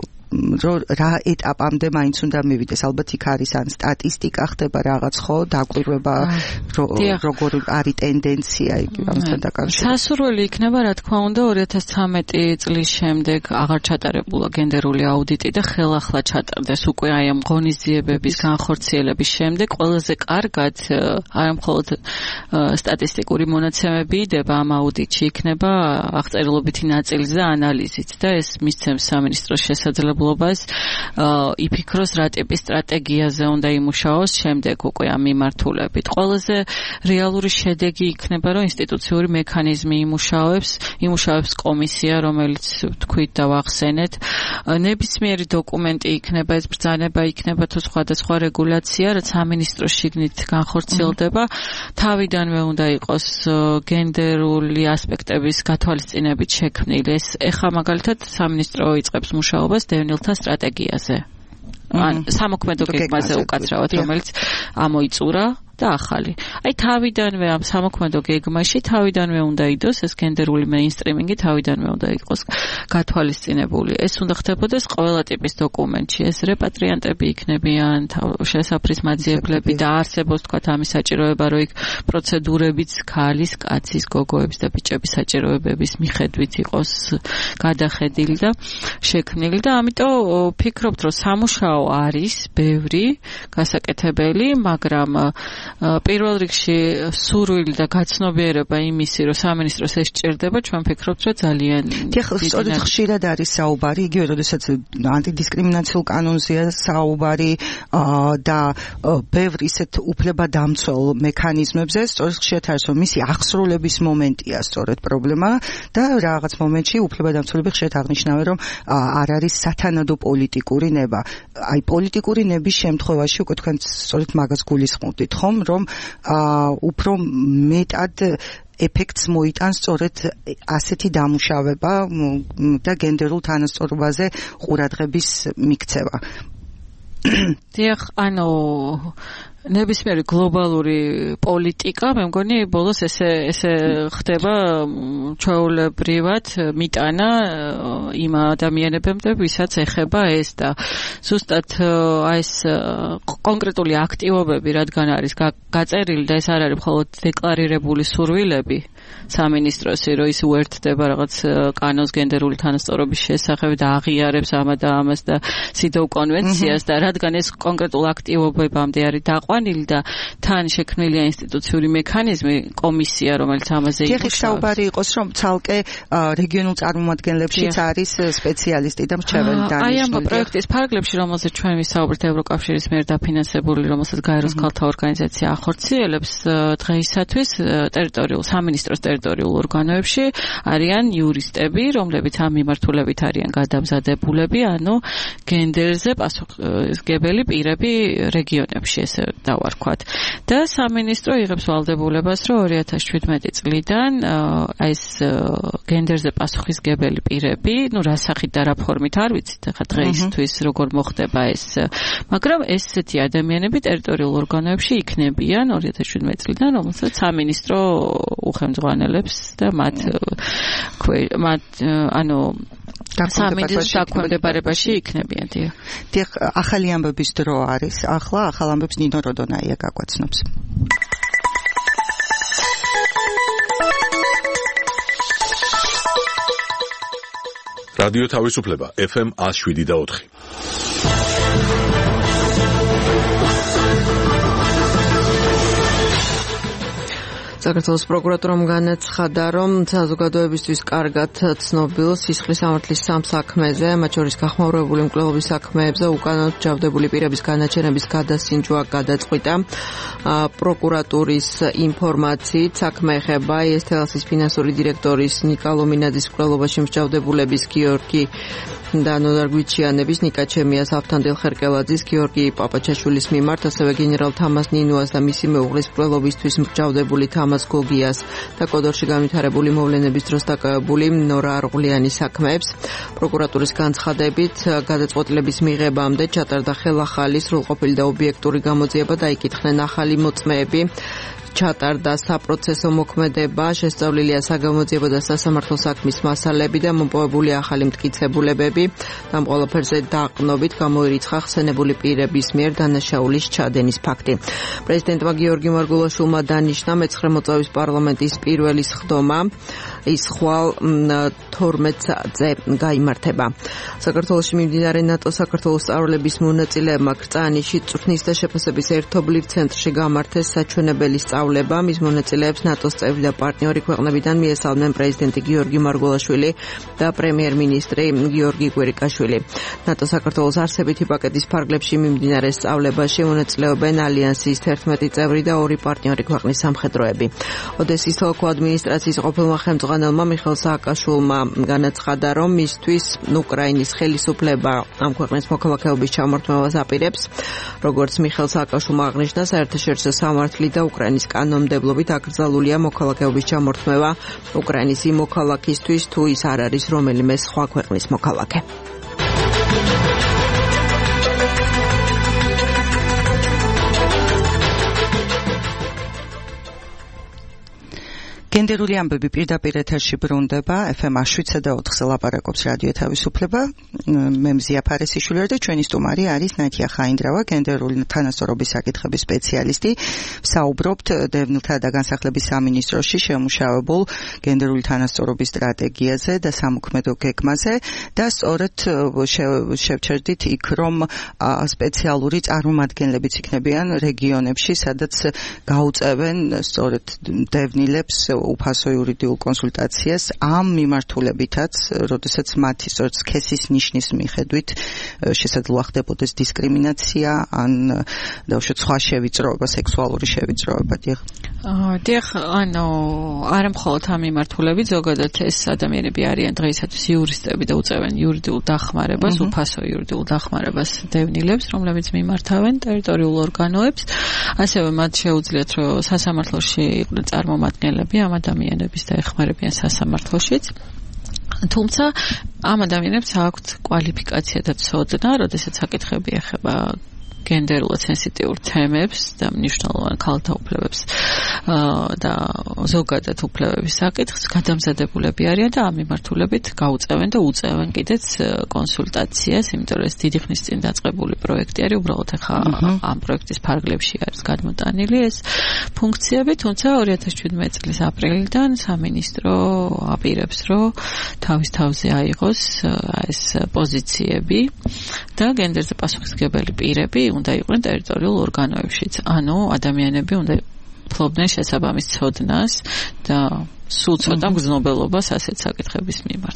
რა ეტაპამდე მაინც უნდა მივიდეს ალბათ იქ არის ან სტატისტიკა ხდება რაღაც ხო დაკვირვება როგორ არის ტენდენცია იგივე ამასთან დაკავშირებით სასურველი იქნება რა თქმა უნდა ორი ათას ცხრამეტი წლის შემდეგ აღარ ჩატარებულა გენდერული აუდიტი და ხელახლა ჩატარდეს უკვე აი ამ ღონისძიებების განხორციელების შემდეგ ყველაზე კარგად არა მხოლოდ სტატისტიკური მონაცემები იდება ამ აუდიტში იქნება აღწერილობითი ნაწილიც და ანალიზიც და ეს მისცემს სამინისტროს შესაძლებლობას იფიქროს რა ტიპის სტრატეგიაზე უნდა იმუშაოს შემდეგ უკვე ამ მიმართულებით. ყველაზე რეალური შედეგი იქნება, რომ ინსტიტუციური მექანიზმი იმუშავებს, იმუშავებს კომისია, რომელიც თქვით და ვახსენეთ. ნებისმიერი დოკუმენტი იქნება, ეს ბრძანება იქნება თუ სხვადასხვა რეგულაცია, რაც სამინისტროს შიგნით განხორციელდება. თავიდანვე უნდა იყოს გენდერული ასპექტების გათვალისწინებით შექმნილი. ეს ეხა მაგალითად სამინისტრო იწყებს მუშაობას დევნილთა სტრატეგიაზე. ან სამოქმედო გეგმაზე უკაცრავად, რომელიც ამოიწურა და ახალი. აი თავიდანვე ამ სამოქმედო გეგმაში თავიდანვე უნდა idოს ეს გენდერული მეინსტრიმინგი თავიდანვე უნდა იყოს გათვალისწინებული. ეს უნდა ხდებოდეს ყველა ტიპის დოკუმენტში. ეს რეპატრიანტები იქნებიან, შესაფრის მაძიებლები და არსებობს თქვა ამის საჭიროება, რომ იქ პროცედურებიც ქალის, კაცის, გოგოების და ბიჭების საჭიროებების მიხედვით იყოს გადახედილი და შექმნილი და ამიტომ ფიქრობთ, რომ სამუშაო არის ბევრი გასაკეთებელი, მაგრამ პირველ რიგში სურვილი და გაცნობიერება იმისი, რომ სამინისტროს ეს სჭირდება, ჩვენ ფიქრობთ, რომ ძალიან დიახ, სწორედ ხშირად არის საუბარი, იგივე როდესაც ანტიდისკრიმინაციულ კანონზეა საუბარი და ბევრ ისეთ უფლებადამცველ მექანიზმებზე, სწორედ ხშირად არის, რომ მისი აღსრულების მომენტია სწორედ პრობლემა და რაღაც მომენტში უფლებადამცველები ხშირად აღნიშნავენ, რომ არ არის სათანადო პოლიტიკური ნება. აი პოლიტიკური ნების შემთხვევაში უკვე თქვენ სწორედ მაგას გულისხმობთ, ხომ? რომ უფრო მეტად ეფექტს მოიტანს სწორედ ასეთი დამუშავება და გენდერულ თანასწორობაზე ყურადღების მიქცევა. დიახ, ანუ ნებისმიერი გლობალური პოლიტიკა, მე მგონი ბოლოს ესე ესე ხდება ჩვეულებრივად მიტანა იმ ადამიანებამდე, ვისაც ეხება ეს და ზუსტად აი ეს კონკრეტული აქტივობები, რადგან არის გაწერილი და ეს არ არის მხოლოდ დეკლარირებული სურვილები სამინისტროსი, რომ ის უერთდება რაღაც კანონს გენდერული თანასწორობის შესახებ და აღიარებს ამა და ამას და სიდოუ კონვენციას და რადგან ეს კონკრეტულ აქტივობებამდე არის დაყვანილი და თან შექმნილია ინსტიტუციური მექანიზმი, კომისია, რომელიც ამაზე იმუშავებს. დიახ, საუბარი იყოს, რომ ცალკე რეგიონულ წარმომადგენლებშიც არის სპეციალისტი და მრჩეველი დანიშნული. აი ამ პროექტის ფარგლებში, რომელზეც ჩვენ ვისაუბრეთ ევროკავშირის მიერ დაფინანსებული, რომელსაც გაეროს ქალთა ორგანიზაცია ახორციელებს, დღეისათვის ტერიტორიულ სამინისტროს ტერიტორიულ ორგანოებში არიან იურისტები, რომლებიც ამ მიმართულებით არიან გადამზადებულები, ანუ გენდერზე პასუხისმგებელი პირები რეგიონებში, ესე დავარქვათ. და სამინისტრო იღებს ვალდებულებას, რომ ორი ათას შვიდმეტი წლიდან ეს გენდერზე პასუხისმგებელი პირები, ну რასახით და რა ფორმით არ ვიცით, ახლა დღეისთვის როგორ მოხდება ეს, მაგრამ ესეთი ადამიანები ტერიტორიულ ორგანოებში იქნებიან ორი ათას შვიდმეტი წლიდან, რომელსაც სამინისტრო უხელმძღვანელებს და მათ მათ ანუ სამინისტროს დაქვემდებარებაში იქნებიან. დიახ, ახალი ამბების დრო არის. ახლა ახალ ამბებს ნინო როდონაია გაგვაცნობს. რადიო თავისუფლება ეფ ემ one oh seven და four. საქართველოს პროკურატურამ განაცხადა, რომ საზოგადოებისთვის კარგად ცნობილ სისხლის სამართლის სამ საქმეზე, მათ შორის გახმაურებული მკვლელობის საქმეებზე უკანონოდ ჯავდებული პირების განაჩენების გადასინჯვა გადაწყვიტა. პროკურატურის ინფორმაციით საქმე ეხება ეს თელასის ფინანსური დირექტორის ნიკა ლომინაძის მკვლელობაში მსჯავრდებულების გიორგი და ნოდარ გვიჩიანების, ნიკა ჩემიას, ავთანდილ ხერკელაძის, გიორგი პაპაჩაშვილის მიმართ, ასევე გენერალ თამას ნინუას და მისი მეუღლის მკვლელობისთვის მსჯავრდებული თამას გოგიას და კოდორში განვითარებული მოვლენების დროს დაკავებული ნორა არღულიანის საქმეებს. პროკურატურის განცხადებით, გადაწყვეტილების მიღებამდე ჩატარდა ხელახალი, სრულყოფილი და ობიექტური გამოძიება და იკითხნენ ახალი მოწმეები. ჩატარდა საპროცესო მოქმედება, შესწავლილია საგამოძიებო და სასამართლო საქმის მასალები და მოპოვებული ახალი მტკიცებულებები. ამ ყველაფერზე დაყნობით გამოირიცხა ხსენებული პირების მიერ დანაშაულის ჩადენის ფაქტი. პრეზიდენტმა გიორგი მარგულაშვილმა დანიშნა მეცხრე მოწვევის პარლამენტის პირველი სხდომა. ის ხვალ თორმეტ საათზე გაიმართება. საქართველოში მიმდინარე ნატო საქართველოს სწავლების მონაწილეებმა კრწაანიში წვრთნის და შეფასების ერთობლივ ცენტრში გამართეს საჩვენებელი სწავლება. მის მონაწილეებს ნატოს წევრი და პარტნიორი ქვეყნებიდან მიესალმნენ პრეზიდენტი გიორგი მარგულაშვილი და პრემიერ-მინისტრი გიორგი კვირიკაშვილი. ნატო საქართველოს არსებითი პაკეტის ფარგლებში მიმდინარე სწავლებაში მონაწილეობენ ალიანსის თერთმეტი წევრი და ორი პარტნიორი ქვეყნის სამხედროები. ოდესის ოლქო ადმინისტრაციის ყოფილმა ხელმძღვანელმა მიხეილ სააკაშვილმა განაცხადა, რომ მისთვის უკრაინის ხელისუფლება ამ ქვეყნის მოქალაქეობის ჩამორთმევას აპირებს. როგორც მიხეილ სააკაშვილმა აღნიშნა, საერთაშორისო სამართლით და უკრაინის კანონმდებლობით აკრძალულია მოქალაქეობის ჩამორთმევა უკრაინის იმ მოქალაქისთვის, თუ ის არ არის რომელიმე სხვა ქვეყნის მოქალაქე. გენდერული ამბები პირდაპირ ეთერში ბრუნდება ეფ ემ one oh seven და four-ზე ლაპარაკობს რადიო თავისუფლება. მე მზია ფარესიშვილი ვარ და ჩვენი სტუმარი არის ნათია ხაინდრავა, გენდერული თანასწორობის საკითხების სპეციალისტი. ვსაუბრობთ დევნილთა და განსახლების სამინისტროში შემუშავებულ გენდერული თანასწორობის სტრატეგიაზე და სამოქმედო გეგმაზე და სწორედ შევჩერდით იქ, რომ სპეციალური წარმომადგენლებიც იქნებიან რეგიონებში, სადაც გაუწევენ სწორედ დევნილებს უფასო იურიდიულ კონსულტაციას ამ მიმართულებითაც, როდესაც მათი სწორედ სქესის ნიშნის მიხედვით შესაძლოა ხდებოდეს დისკრიმინაცია ან დაუშვათ სხვა შევიწროება, სექსუალური შევიწროება. დიახ. დიახ, ანუ არა მხოლოდ ამ მიმართულებით, ზოგადად ეს ადამიანები არიან დღეისათვის იურისტები და უწევენ იურიდიულ დახმარებას, უფასო იურიდიულ დახმარებას დევნილებს, რომლებიც მიმართავენ ტერიტორიულ ორგანოებს. ასევე მათ შეუძლიათ, რომ სასამართლოში იყვნენ წარმომადგენლები ამ ადამიანების და ეხმარებიან სასამართლოშიც. თუმცა ამ ადამიანებს აქვთ კვალიფიკაცია და ცოდნა, როდესაც საკითხები ეხება გენდერულად სენსიტიურ თემებს და მნიშვნელოვან ქალთა უფლებებს და ზოგადად უფლებების საკითხს გადამზადებულები არიან და ამ მიმართულებით გაუწევენ და უწევენ კიდეც კონსულტაციას, იმიტომ რომ ეს დიდი ხნის წინ დაწყებული პროექტი არის, უბრალოდ ახლა ამ პროექტის ფარგლებში არის გადმოტანილი ეს ფუნქციები, თუმცა ორი ათას შვიდმეტი წლის აპრილიდან სამინისტრო აპირებს, რომ თავის თავზე აიღოს ეს პოზიციები და გენდერზე პასუხისმგებელი პირები უნდა იყვნენ ტერიტორიულ ორგანოებშიც. ანუ ადამიანები უნდა ფლობდნენ შესაბამის ცოდნას და სულ ცოტა მგრძნობელობას ასეთ საკითხების მიმართ.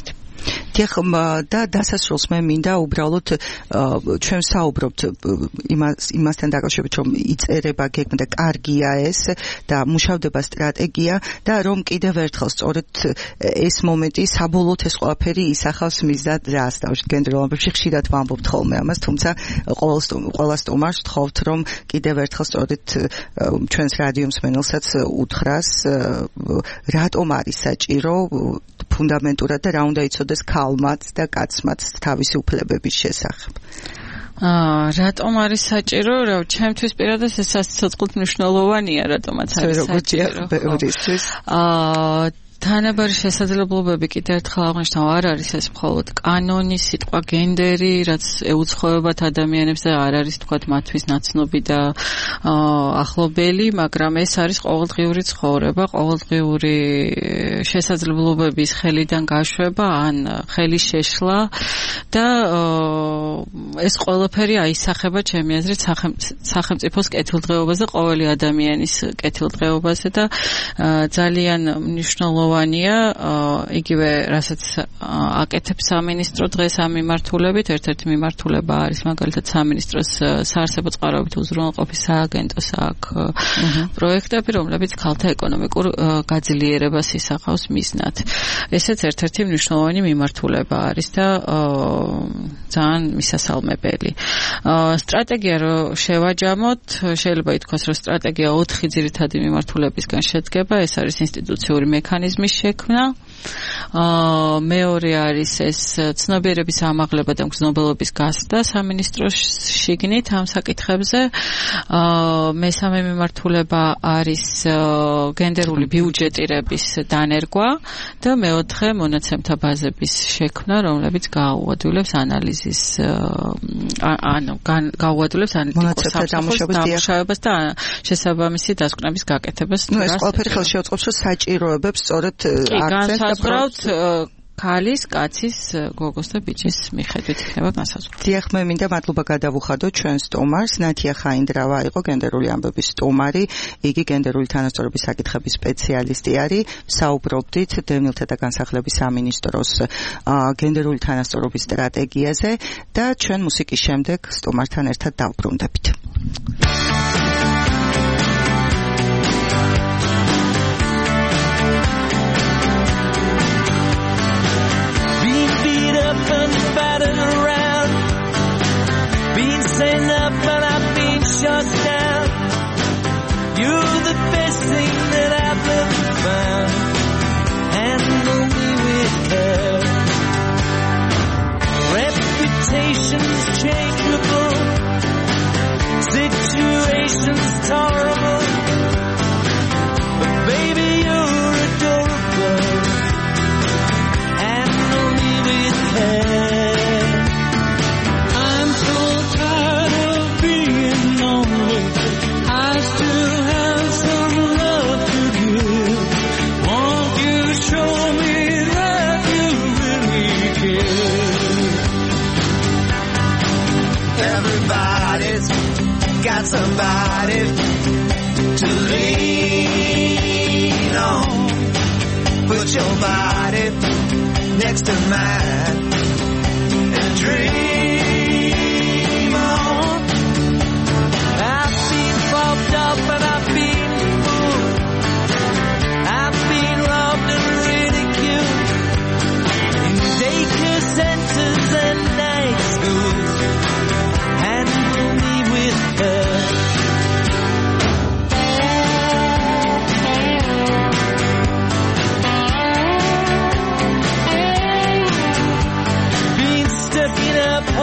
დიახ, და დასასრულს მე მინდა უბრალოდ ჩვენ საუბრობთ იმას იმასთან დაკავშირებით, რომ იწერება გეგმა და კარგია ეს და მუშავდება სტრატეგია და რომ კიდევ ერთხელ სწორედ ეს მომენტი საბოლოოდ ეს ყველაფერი ისახავს მიზნად რას დავშ გენდერულ ამბებში ხშირად ვამბობთ ხოლმე ამას, თუმცა ყოველ ყველა სტუმარს ვთხოვთ, რომ კიდევ ერთხელ სწორედ ჩვენს რადიო მსმენელსაც უთხრას რატომ არის საჭირო ფუნდამენტურად და რა უნდა იცოდეს ქალმაც და კაცმაც თავისი უფლებების შესახებ. აა რატომ არის საჭირო? რა ჩემთვის პირადად ეს სასიცოცხლოდ მნიშვნელოვანია, რატომაც არის საჭირო. აა თანაბარი შესაძლებლობები კიდევ ერთხელ აღნიშნავ, არ არის ეს მხოლოდ კანონი, სიტყვა გენდერი, რაც ეუცხოებათ ადამიანებს და არ არის თქვათ მათთვის ნაცნობი და ახლობელი, მაგრამ ეს არის ყოველდღიური ცხოვრება, ყოველდღიური შესაძლებლობების ხელიდან გაშვება ან ხელის შეშლა და ეს ყველაფერი აისახება ჩემი აზრით სახელმწიფოს კეთილდღეობაზე, ყოველი ადამიანის კეთილდღეობაზე და ძალიან მნიშვნელოვანია იგივე რასაც აკეთებს სამინისტრო დღეს ამ მიმართულებით, ერთ-ერთი მიმართულება არის მაგალითად სამინისტროს საარსებო წყაროებით უზრუნველყოფის სააგენტოს აქ პროექტები, რომლებიც ქალთა ეკონომიკურ გაძლიერებას ისახავს მიზნად. ესეც ერთ-ერთი მნიშვნელოვანი მიმართულება არის და ძალიან მისასალმებელი. სტრატეგია რო შევაჯამოთ, შეიძლება ითქვას, რომ სტრატეგია ოთხი ძირითადი მიმართულებისგან შედგება, ეს არის ინსტიტუციური მექანიზმი შექმნა, მეორე არის ეს ცნობიერების ამაღლება და მგზნობელობის გაზრდა სამინისტროს შიგნით ამ საკითხებზე, მესამე მიმართულება არის გენდერული ბიუჯეტირების დანერგვა და მეოთხე მონაცემთა ბაზების შექმნა, რომლებიც გაუადვილებს ანალიზის ანუ გაუადვილებს ანალიტიკურ სამუშაოებას და შესაბამისი დასკვნების გაკეთებას. ნუ ეს ყველაფერი ხელშეუწყობს, რომ საჭიროებებს სწორედ განსაზღვრავთ ქალის, კაცის, გოგოს და ბიჭის მიხედვით იქნება განსაზღვრული. დიახ, მე მინდა მადლობა გადავუხადო ჩვენ სტუმარს, ნათია ხაინდრავა იყო გენდერული ამბების სტუმარი, იგი გენდერული თანასწორობის საკითხების სპეციალისტი არის. საუბრობდით დევნილთა და განსახლების სამინისტროს გენდერული თანასწორობის სტრატეგიაზე და ჩვენ მუსიკის შემდეგ სტუმართან ერთად დავბრუნდებით. Battered around, been saying up and I've been shut down. You're the best thing that I've ever found. Handle me with care. Reputation's changeable, situation's tolerable, but baby you're adorable. Handle me with care. Got somebody to lean on. Put your body next to mine and dream on. I've been bumped up and I've been fooled. I've been robbed and ridiculed in daycare centers and night schools. Handle me with her. Been stuck in a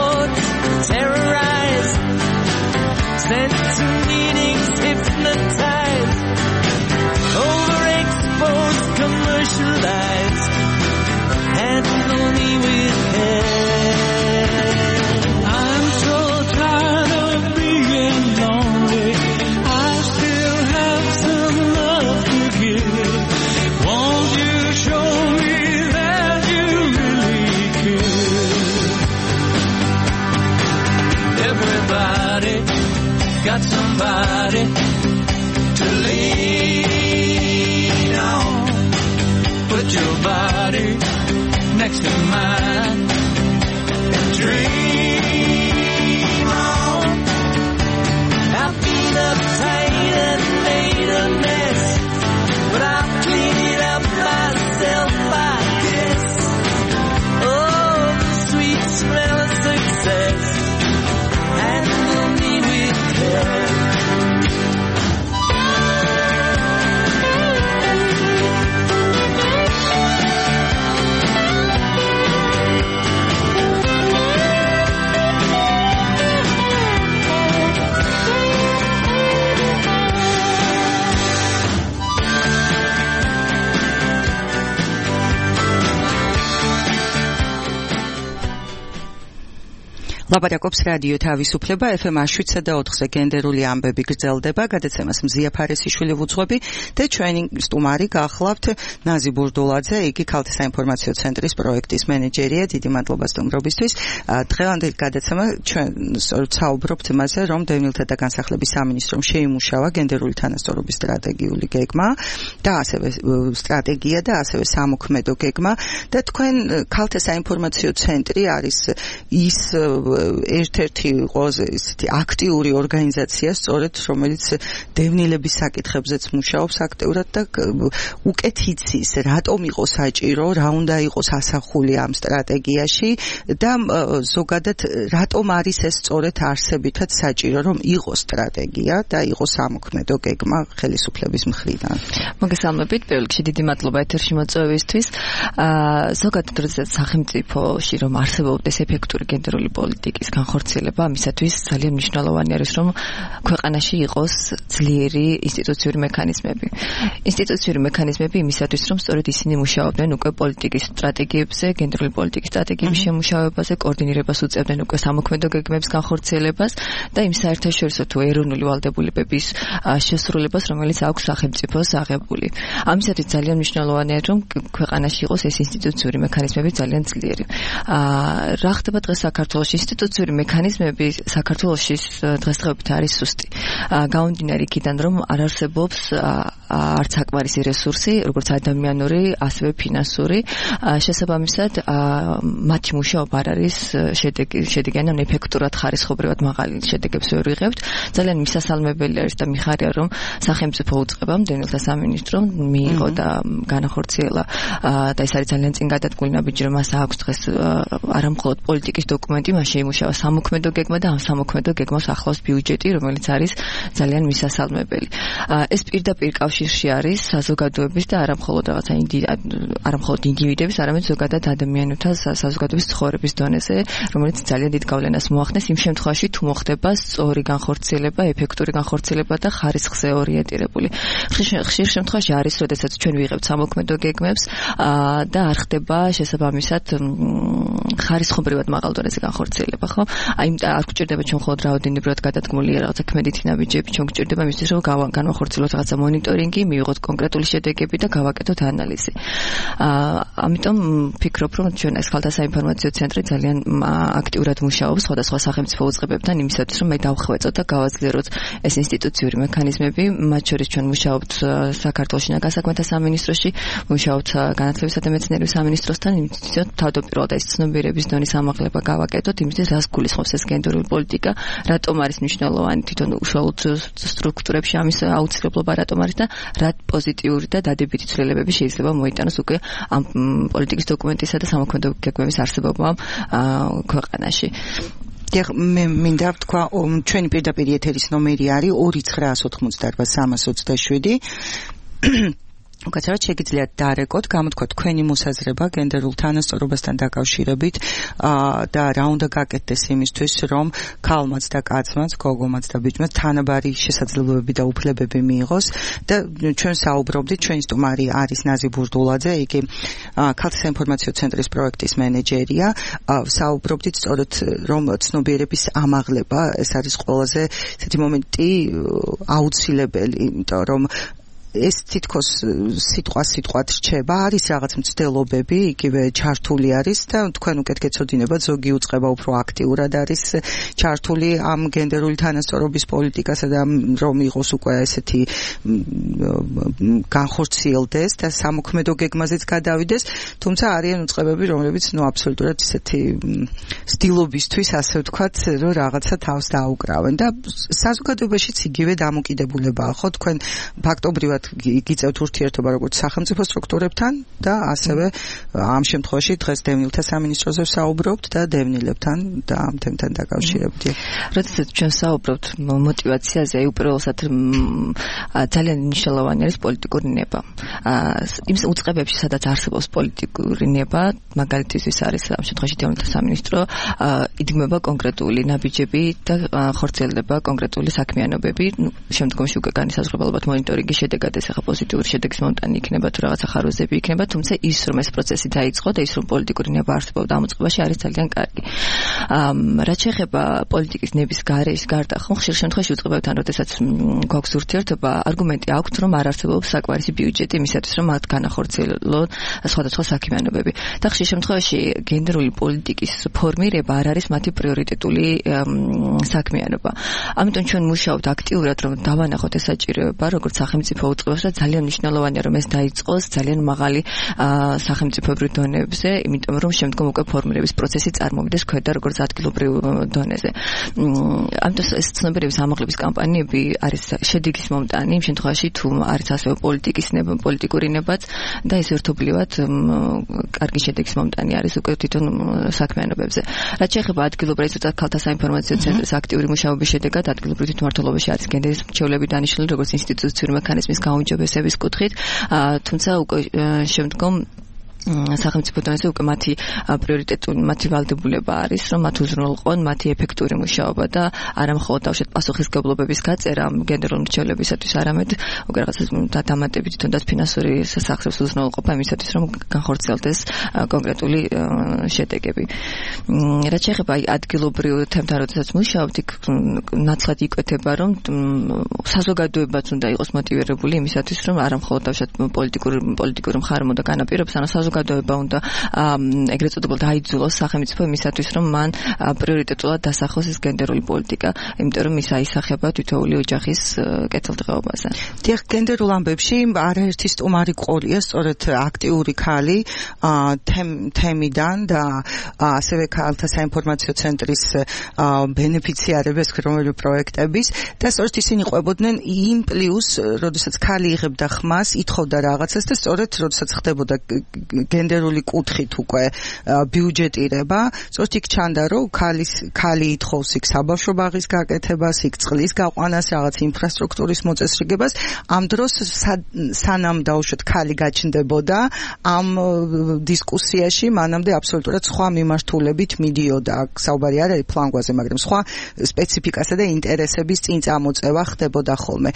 ლაპარაკობს რადიო თავისუფლება ეფ ემ შვიდსა და ოთხზე გენდერული ამბები გრძელდება, გადაცემას მზია ფარესიშვილი ვუძღვები და ჩვენი სტუმარი გახლავთ ნაზი ბურდულაძე, იგი ქალთა საინფორმაციო ცენტრის პროექტის მენეჯერია. დიდი მადლობა სტუმრობისთვის. დღევანდელი გადაცემა ჩვენ საუბრობთ იმაზე, რომ დევნილთა და განსახლების სამინისტრომ შეიმუშავა გენდერული თანასწორობის სტრატეგიული გეგმა და ასევე სტრატეგია და ასევე სამოქმედო გეგმა და თქვენ ქალთა საინფორმაციო ცენტრი არის ის ერთ-ერთი ყველაზე ისეთი აქტიური ორგანიზაცია, სწორედ რომელიც დევნილების საკითხებზეც მუშაობს აქტიურად და უკეთ იცის, რატომ იყო საჭირო, რა უნდა იყოს ასახული ამ სტრატეგიაში და ზოგადად რატომ არის ეს სწორედ არსებითად საჭირო, რომ იყოს სტრატეგია და იყოს სამოქმედო გეგმა ხელისუფლების მხრიდან. მოგესალმებით, პირველ რიგში დიდი მადლობა ეთერში მოწვევისთვის. ზოგადად როდესაც სახელმწიფოში რომ არსებობდეს ეფექტური გენდერული პოლიტიკის განხორციელება, ამისათვის ძალიან მნიშვნელოვანი არის, რომ ქვეყანაში იყოს ძლიერი ინსტიტუციური მექანიზმები. ინსტიტუციური მექანიზმები იმისათვის, რომ სწორედ ისინი მუშაობდნენ უკვე პოლიტიკის სტრატეგიებზე, გენდერული პოლიტიკის სტრატეგიების შემუშავებაზე, კოორდინირებას უწევდნენ უკვე სამოქმედო გეგმების განხორციელებას და იმ საერთაშორისო თუ ეროვნული ვალდებულებების შესრულებას, რომელიც აქვს სახელმწიფოს აღებული. ამისათვის ძალიან მნიშვნელოვანია, რომ ქვეყანაში იყოს ეს ინსტიტუციური მექანიზმები ძალიან ძლიერი. რა ხდება დღეს საქართველოში? ინსტიტუციური მექანიზმები საქართველოში დღესდღეობით არის სუსტი. გამომდინარე იქიდან, რომ არ არსებობს არც აკმარისი რესურსი, როგორც ადამიანური, ასევე ფინანსური. შესაბამისად, მათი მუშაობა არ არის შედეგიანი, ან ეფექტურად ხარისხობრივად მაღალი შედეგებს ვერ ვიღებთ. ძალიან მისასალმებელი არის და მიხარია, რომ სახელმწიფო უწყება დევნილთა სამინისტრომ მიიღო და განახორციელა და ეს არის ძალიან წინ გადადგმული ნაბიჯი, რომ მას აქვს დღეს არამხოლოდ პოლიტიკის დოკუმენტი, მას შეიმუშავა სამოქმედო გეგმა და ამ სამოქმედო გეგმას ახლავს ბიუჯეტი, რომელიც არის ძალიან მისასალმებელი. ეს პირდაპირ კავშირში არის საზოგადოების და არამხოლოდ რაღაცა არამხოლოდ ინდივიდების, არამედ ზოგადად ადამიანთა საზოგადოების ცხოვრების დონეზე, რომელიც ძალიან დიდ გავლენას მოახდენს იმ შემთხვევაში, თუ მოხდება სწორი განხორციელება, ეფექტური განხორციელება და ხარისხზე ორიენტირებული. ხშირ შემთხვევაში არის, როდესაც ჩვენ ვიღებთ სამოქმედო გეგმებს და არ ხდება შესაბამისად ხარისხობრივად მაღალ დონეზე განხორციელება, ხო? აი, არ გვჭირდება ჩვენ მხოლოდ რაოდენობრივად გადადგმული რაღაცა ქმედითი ნაბიჯები, ჩვენ გვჭირდება იმისთვის, რომ განვახორციელოთ რაღაცა მონიტორინგი, მივიღოთ კონკრეტული შედეგები და გავაკეთოთ ანალიზი. ამიტომ ვფიქრობ, რომ ჩვენ ეს ქალთა საინფორმაციო ცენტრი ძალიან აქტიურად მუშაობს სხვადასხვა სახელმწიფო უწყებებთან იმისათვის, რომ მე დავხვეწოთ და გავაძლიეროთ ეს ინსტიტუციური მექანიზმები, მათ შორის ჩვენ მუშაობთ საქართველოს შინაგან საქმეთა სამინისტროში, მუშაობთ განათლებისა და მეცნიერების სამინისტროსთან, იმისათვის თავდაპირველად ეს ცნობიერების დონის ამაღლება გავაკეთოთ, იმისთვის რას გულისხმობს ეს გენდერული პოლიტიკა, რატომ არის მნიშვნელოვანი თვითონ უშუალოდ სტრუქტურებში ამის აუცილებლობა რატომ არის და რა პოზიტიური და დადებითი ცვლილებები შეიძლება მოიტანოს უკვე ამ პოლიტიკის დოკუმენტისა და სამოქმედო გეგმების არსებობამ ქვეყანაში. მე მინდა ვთქვა, ჩვენი პირდაპირ ეთერის ნომერი არის ორი ცხრაას ოთხმოცდაარბა სამას ოცდაშვიდი. უკაცრავად შეგიძლიათ დარეკოთ, გამოთქვათ თქვენი მოსაზრება გენდერულ თანასწორობასთან დაკავშირებით და რა უნდა გაკეთდეს იმისთვის, რომ ქალმაც და კაცმაც, გოგომაც და ბიჭმაც თანაბარი შესაძლებლობები და უფლებები მიიღოს და ჩვენ საუბრობდით, ჩვენი სტუმარი არის ნაზი ბურდულაძე, იგი ქალთა საინფორმაციო ცენტრის პროექტის მენეჯერია. საუბრობდით სწორედ, რომ ცნობიერების ამაღლება ეს არის ყველაზე ესეთი მომენტი აუცილებელი, იმიტომ რომ ეს თითქოს სიტყვა სიტყვად რჩება, არის რაღაც მცდელობები, იგივე ჩართული არის და თქვენ უკეთ გეცოდინებათ, ზოგი უწყება უფრო აქტიურად არის ჩართული ამ გენდერული თანასწორობის პოლიტიკასა და რომ იყოს უკვე ესეთი განხორციელდეს და სამოქმედო გეგმაზეც გადავიდეს, თუმცა არიან უწყებები, რომლებიც ნუ აბსოლუტურად ესეთი სტილობისთვის, ასე ვთქვათ, რომ რაღაცა თავს დაუკრავენ და საზოგადოებაშიც იგივე დამოკიდებულებაა, ხო, თქვენ ფაქტობრივად გიწევთ ურთიერთობა როგორც სახელმწიფო სტრუქტურებთან და ასევე ამ შემთხვევაში დღეს დევნილთა სამინისტროზე საუბრობთ და დევნილებთან და ამ თემთან დაკავშირებით. როდესაც ჩვენ საუბრობთ мотиваციაზე, უპირველესად ძალიან მნიშვნელოვანი არის პოლიტიკური ნება. იმ უწყებებში, სადაც არსებობს პოლიტიკური ნება, მაგალითისთვის არის ამ შემთხვევაში დევნილთა სამინისტრო, იდგმება კონკრეტული ნაბიჯები და ხორციელდება კონკრეტული საქმიანობები, შემდგომში უკვე განისაზღვრება ალბათ მონიტორინგის შედეგად გადადეს ახლა პოზიტიური შედეგის მომტანი იქნება თუ რაღაცა ხარვეზები იქნება, თუმცა ის რომ ეს პროცესი დაიწყო და ის რომ პოლიტიკური ნება არსებობდა ამოწყებაში არის ძალიან კარგი. რაც შეეხება პოლიტიკის ნების გარეშე გარდა ხომ ხშირ შემთხვევაში უწყებებთან როდესაც გვაქვს ურთიერთობა, არგუმენტი აქვთ რომ არ არსებობს საკმარისი ბიუჯეტი იმისათვის რომ მათ განახორციელონ სხვადასხვა საქმიანობები. და ხშირ შემთხვევაში გენდერული პოლიტიკის ფორმირება არ არის მათი პრიორიტეტული საქმიანობა. ამიტომ ჩვენ მუშაობთ აქტიურად რომ დავანახოთ ეს საჭიროება როგორც სახელმწიფო უწყებას და ძალიან მნიშვნელოვანია რომ ეს დაიწყოს ძალიან მაღალი სახელმწიფოებრივ დონეებზე, იმიტომ რომ შემდგომ უკვე ფორმირების პროცესი წარმოვიდეს ქვედა როგორც ადგილობრივ დონეზე. ამიტომ ეს ცნობიერების ამაღლების კამპანიები არის შედეგის მომტანი იმ შემთხვევაში თუ არის ასევე პოლიტიკის ნება, პოლიტიკური ლებაც და ეს ერთობლივად კარგი შედეგის მომტანი არის უკვე თვითონ საქმიანობებზე. რაც შეეხება ადგილობრივ ქალთა საინფორმაციო ცენტრის აქტიური მუშაობის შედეგად ადგილობრივ თვითმმართველობაში არის გენდერის მრჩევლები დანიშნული როგორც ინსტიტუციური მექანიზმის გაუმჯობესების კუთხით, თუმცა უკვე შემდგომ სახელმწიფო დონეზე უკვე მათი პრიორიტეტული მათი ვალდებულება არის რომ მათ უზრუნველყონ მათი ეფექტური მუშაობა და არა მხოლოდ თავშეთ პასუხისმგებლობების გაწერა გენდერულ მრჩევლებისათვის, არამედ უკვე რაღაცა დამატებით თუნდაც ფინანსური სასახსრებს უზრუნველყოფა იმისათვის რომ განხორციელდეს კონკრეტული შედეგები. რაც შეეხება ადგილობრივ თემთან როდესაც მუშაობთ, იქ ნაცვლად იკვეთება რომ საზოგადოებაც უნდა იყოს მოტივირებული იმისათვის რომ არა მხოლოდ თავშეთ პოლიტიკური პოლიტიკური მხარემო და განაპირობებს, ანუ საზოგადოება უნდა ეგრეთ წოდებულ დაიძულოს სახელმწიფო იმისათვის რომ მან პრიორიტეტულად დასახოს ეს გენდერული პოლიტიკა, იმიტომ რომ ის აისახება თითოეული ოჯახის კეთილდღეობაზე. დიახ, გენდერულ ამბებში არაერთი სტუმარი ყოლია სწორედ აქტიური ქალი თემიდან და ასევე ქალთა საინფორმაციო ცენტრის ბენეფიციარები, რომელი პროექტების და სწორედ ისინი ყვებოდნენ იმ პლუს, როდესაც ქალი იღებდა ხმას, ითხოვდა რაღაცას და სწორედ როდესაც ხდებოდა გენდერული კუთხით უკვე ბიუჯეტირება, სწორედ იქ ჩანდა რომ ქალის ქალი ითხოვს იქ საბავშვო ბაღის გაკეთებას, იქ წყლის გაყვანას, რაღაც ინფრასტრუქტურის მოწესრიგებას. ამ დროს სანამ დაუშვათ ქალი გაჩნდებოდა ამ დისკუსიაში, მანამდე აბსოლუტურად სხვა მიმართულებით მიდიოდა. საუბარი არ არის ფლანგვაზე, მაგრამ სხვა სპეციფიკასა და ინტერესების წინ წამოწევა ხდებოდა ხოლმე.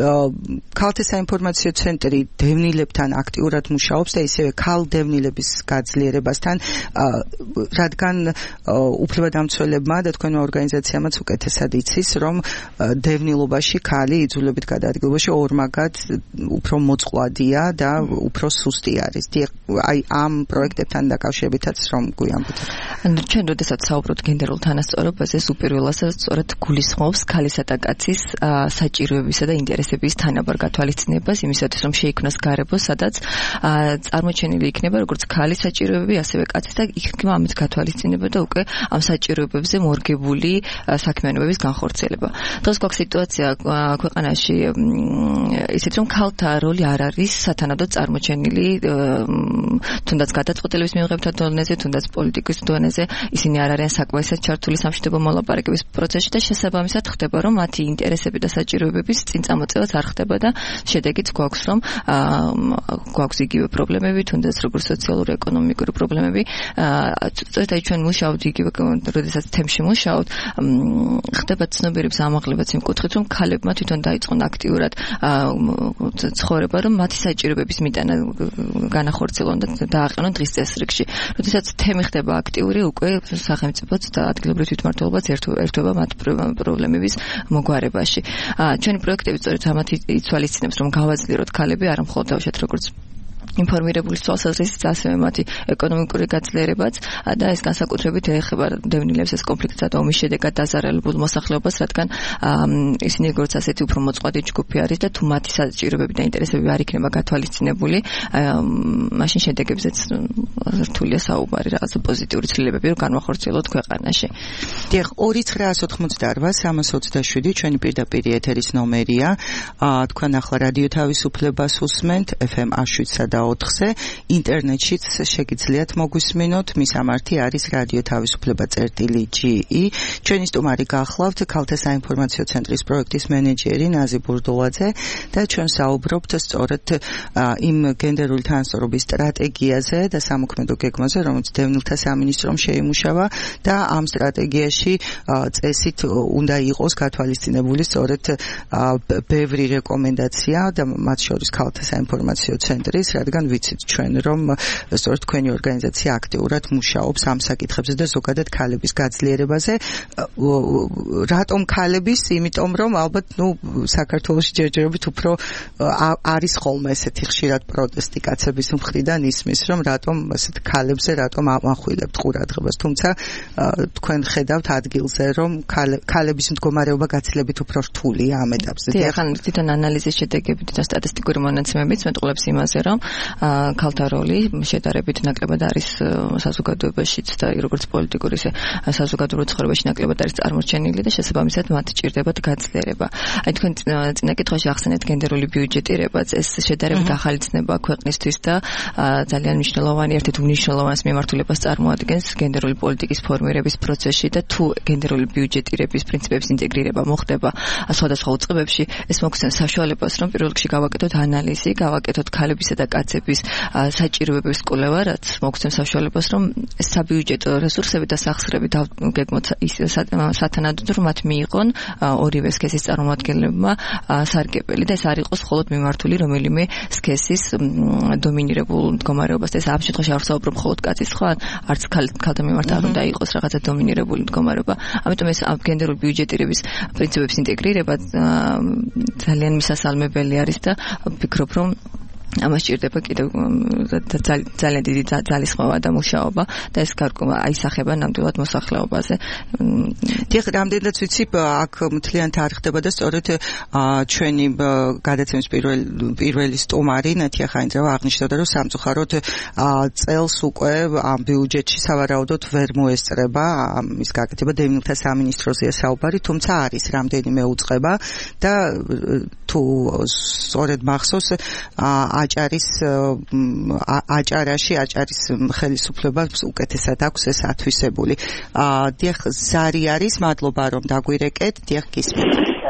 ქალთა საინფორმაციო ცენტრი დევნილებთან აქტიურად მუშაობს და ისევე ქალ დევნილების გაძლიერებასთან, რადგან უფლებადამცველებმა და თქვენმა ორგანიზაციამაც უკეთესად იცის, რომ დევნილობაში ქალი იძულებით გადაადგილებაში ორმაგად უფრო მოწყვლადია და უფრო სუსტი არის. აი ამ პროექტებთან დაკავშირებითაც რომ გვიამბოთ. ანუ ჩვენ როდესაც საუბრობთ გენდერულ თანასწორობაზე, უპირველესად სწორედ გულისხმობს ქალისა და კაცის საჭიროებისა და ინტერესების თანაბარ გათვალისწინებას, იმისათვის რომ შეიქმნას გარემო, სადაც წარმოჩენილი იქნება როგორც ქალის საჭიროებები, ასევე კაცის და იქნება ამით გათვალისწინება და უკვე ამ საჭიროებებზე მორგებული საქმიანობების განხორციელება. დღეს გვაქვს სიტუაცია ქვეყანაში ისეთ რომ ქალთა როლი არ არის სათანადოდ წარმოჩენილი, თუნდაც გადაწყვეტილების მიღებთან დონეზე, თუნდაც პოლიტიკის დონეზე, ისინი არ არიან საკმარისად ჩართული სამშვიდობო მოლაპარაკების პროცესში და შესაბამისად ხდება რომ მათი ინტერესები და საჭიროებების წინ წამოწევაც არ ხდება და შედეგიც გვაქვს რომ გვაქვს იგივე პრობლემები, თუნდაც როგორც სოციალური ეკონომიკური პრობლემები. სწორედ აი ჩვენ მუშაობთ იგივე როდესაც თემში მუშაობთ, ხდება ცნობიერების ამაღლებაც იმ კუთხით რომ ქალებმა თვითონ დაიწყონ აქტიურად ცხოვრება, რომ მათი საჭიროებების მიტანა განახორციელონ და დააყენონ დღის წესრიგში. როდესაც თემი ხდება აქტიური, უკვე სახელმწიფოც და ადგილობრივ თვითმმართველობაც ერთვება მათ პრობლემების მოგვარებაში. ჩვენი პროექტები სწორედ ამათ იცვალისწინებს, რომ გავაძლიეროთ ქალები არა მხოლოდ თავშეთ როგორც ინფორმირებული თვალსაზრისით, ასევე მათი ეკონომიკური გაძლიერებაც და ეს განსაკუთრებით ეხება დევნილებს ეს კონფლიქტსა და ომის შედეგად დაზარალებულ მოსახლეობას, რადგან ისინი როგორც ასეთი უფრო მოწყვლადი ჯგუფი არის და თუ მათი საჭიროებები და ინტერესები არ იქნება გათვალისწინებული, მაშინ შედეგებზეც რთულია საუბარი, რაღაცა პოზიტიური ცვლილებები რომ განვახორციელოთ ქვეყანაში. დიახ, ორი ცხრაას ოთხმოცდაარბა სამას ოცდაშვიდი ჩვენი პირდაპირ ეთერის ნომერია. თქვენ ახლა რადიო თავისუფლებას უსმენთ, ეფ ემ აშუცსა და ოთხზე, ინტერნეტშიც შეგიძლიათ მოგვისმინოთ. მის ამართი არის რადიო თავისუფლება წერტილი ჯი ი. ჩვენი სტუმარი გახლავთ ქალთა საინფორმაციო ცენტრის პროექტის მენეჯერი ნაზი ბურდულაძე და ჩვენ საუბრობთ სწორედ იმ გენდერული თანასწორობის სტრატეგიაზე და სამოქმედო გეგმაზე, რომელიც დევნილთა სამინისტრომ შეიმუშავა და ამ სტრატეგიაში წესით უნდა იყოს გათვალისწინებული სწორედ ბევრი რეკომენდაცია და მათ შორის ქალთა საინფორმაციო ცენტრის, რადგან ვიცით ჩვენ რომ სწორედ თქვენი ორგანიზაცია აქტიურად მუშაობს ამ საკითხებზე და ზოგადად ქალების გაძლიერებაზე. რატომ ქალების? იმიტომ რომ ალბათ ნუ საქართველოში ჯერჯერობით უფრო არის ხოლმე ესეთი ხშირად პროტესტი კაცების მხრიდან ისმის რომ რატომ ესეთ ქალებზე რატომ ამახვილებთ ყურადღებას, თუმცა თქვენ ხედავთ ადგილზე რომ ქალების მდგომარეობა გაცილებით უფრო რთულია ამ ეტაპზე. დიახ, თვითონ ანალიზის შედეგებით და სტატისტიკური მონაცემებით მეტყოლებს იმაზე რომ ქალთა როლი შედარებით ნაკლებად არის საზოგადოებაშიც და როგორც პოლიტიკური ისე საზოგადოებრივ ცხოვრებაში ნაკლებად არის წარმოჩენილი და შესაბამისად მათ ჭირდებათ გაძლიერება. აი თქვენ წინა კითხვაში ახსენეთ გენდერული ბიუჯეტირებაც, ეს შედარებით ახალი ცნება ქვეყნისთვის და ძალიან მნიშვნელოვანი ერთ-ერთ უნიშნულოვანეს მიმართულებას წარმოადგენს გენდერული პოლიტიკის ფორმირების პროცესში და თუ გენდერული ბიუჯეტირების პრინციპების ინტეგრირება მოხდება სხვადასხვა უწყებებში, ეს მოგცემს საშუალებას რომ პირველ რიგში გავაკეთოთ ანალიზი, გავაკეთოთ ქალებისა და კაცების საჭიროებების კვლევა, რაც მოგცემს საშუალებას რომ საბიუჯეტო რესურსები და სახსრები გეგმოთ ის სათანადოდ რომ მათ მიიღონ ორივე სქესის წარმომადგენლებმა სარგებელი და ეს არ იყოს მხოლოდ მიმართული რომელიმე სქესის დომინირებულ მდგომარეობას. ეს ამ შემთხვევაში არ ვსაუბრობ მხოლოდ კაცის სხვა, არც ქალთა მიმართ არ უნდა იყოს რაღაცა დომინირებული მდგომარეობა. ამიტომ ეს გენდერული ბიუჯეტირების პრინციპების ინტეგრირება ძალიან მისასალმებელი არის და ვფიქრობ რომ ამას ჭირდება კიდევ ძალიან დიდი ძალისხმევა და მუშაობა და ეს აისახება ნამდვილად მოსახლეობაზე. დიახ, რამდენადაც ვიცი, აქ მთლიანად არ ხდება და სწორედ ჩვენი გადაცემის პირველი სტუმარი ნათია ხაინძრავა აღნიშნავდა, რომ სამწუხაროდ წელს უკვე ამ ბიუჯეტში სავარაუდოდ ვერ მოესწრება ამის გაკეთება, დევნილთა სამინისტროზეა საუბარი, თუმცა არის რამდენიმე უწყება და თუ სწორედ მახსოვს აჭარის აჭარაში აჭარის ხელისუფლებას უკეთესად აქვს ეს ათვისებული. დიახ, ზარი არის, მადლობა რომ დაგვირეკეთ. დიახ, გისმენთ.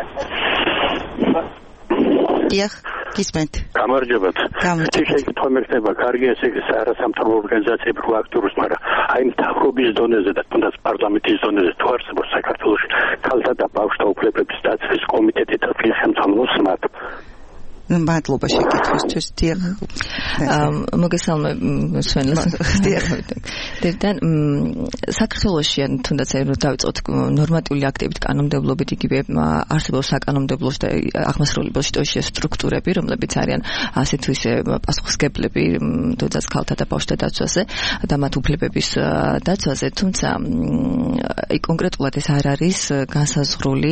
დიახ, გისმენთ. გამარჯობათ. შეკითხვა მერტება, კარგი ესე არასამთავრობო ორგანიზაციები რო აქტიურობს, მაგრამ აი მთავრობის დონეზე და თუნდაც პარლამენტის დონეზე თუ არსებობს საქართველოში ქალთა და ბავშვთა უფლებების დაცვის კომიტეტი და ხელმძღვანელობს მათ. მადლობა შეკითხვისთვის. დიახ. მოგესალმე სვენელს. დიახ. დედან საქართველოში ან თუნდაც რომ დავიწყოთ ნორმატიული აქტებით, კანონმდებლობით იგივე არსებობს საკანონმდებლო და აღმასრულებელ შტოში სტრუქტურები, რომლებიც არიან ასე თუ ისე პასუხისმგებლები თუნდაც ქალთა და ბავშვთა დაცვაზე და მათ უფლებების დაცვაზე, თუმცა აი კონკრეტულად ეს არ არის განსაზღვრული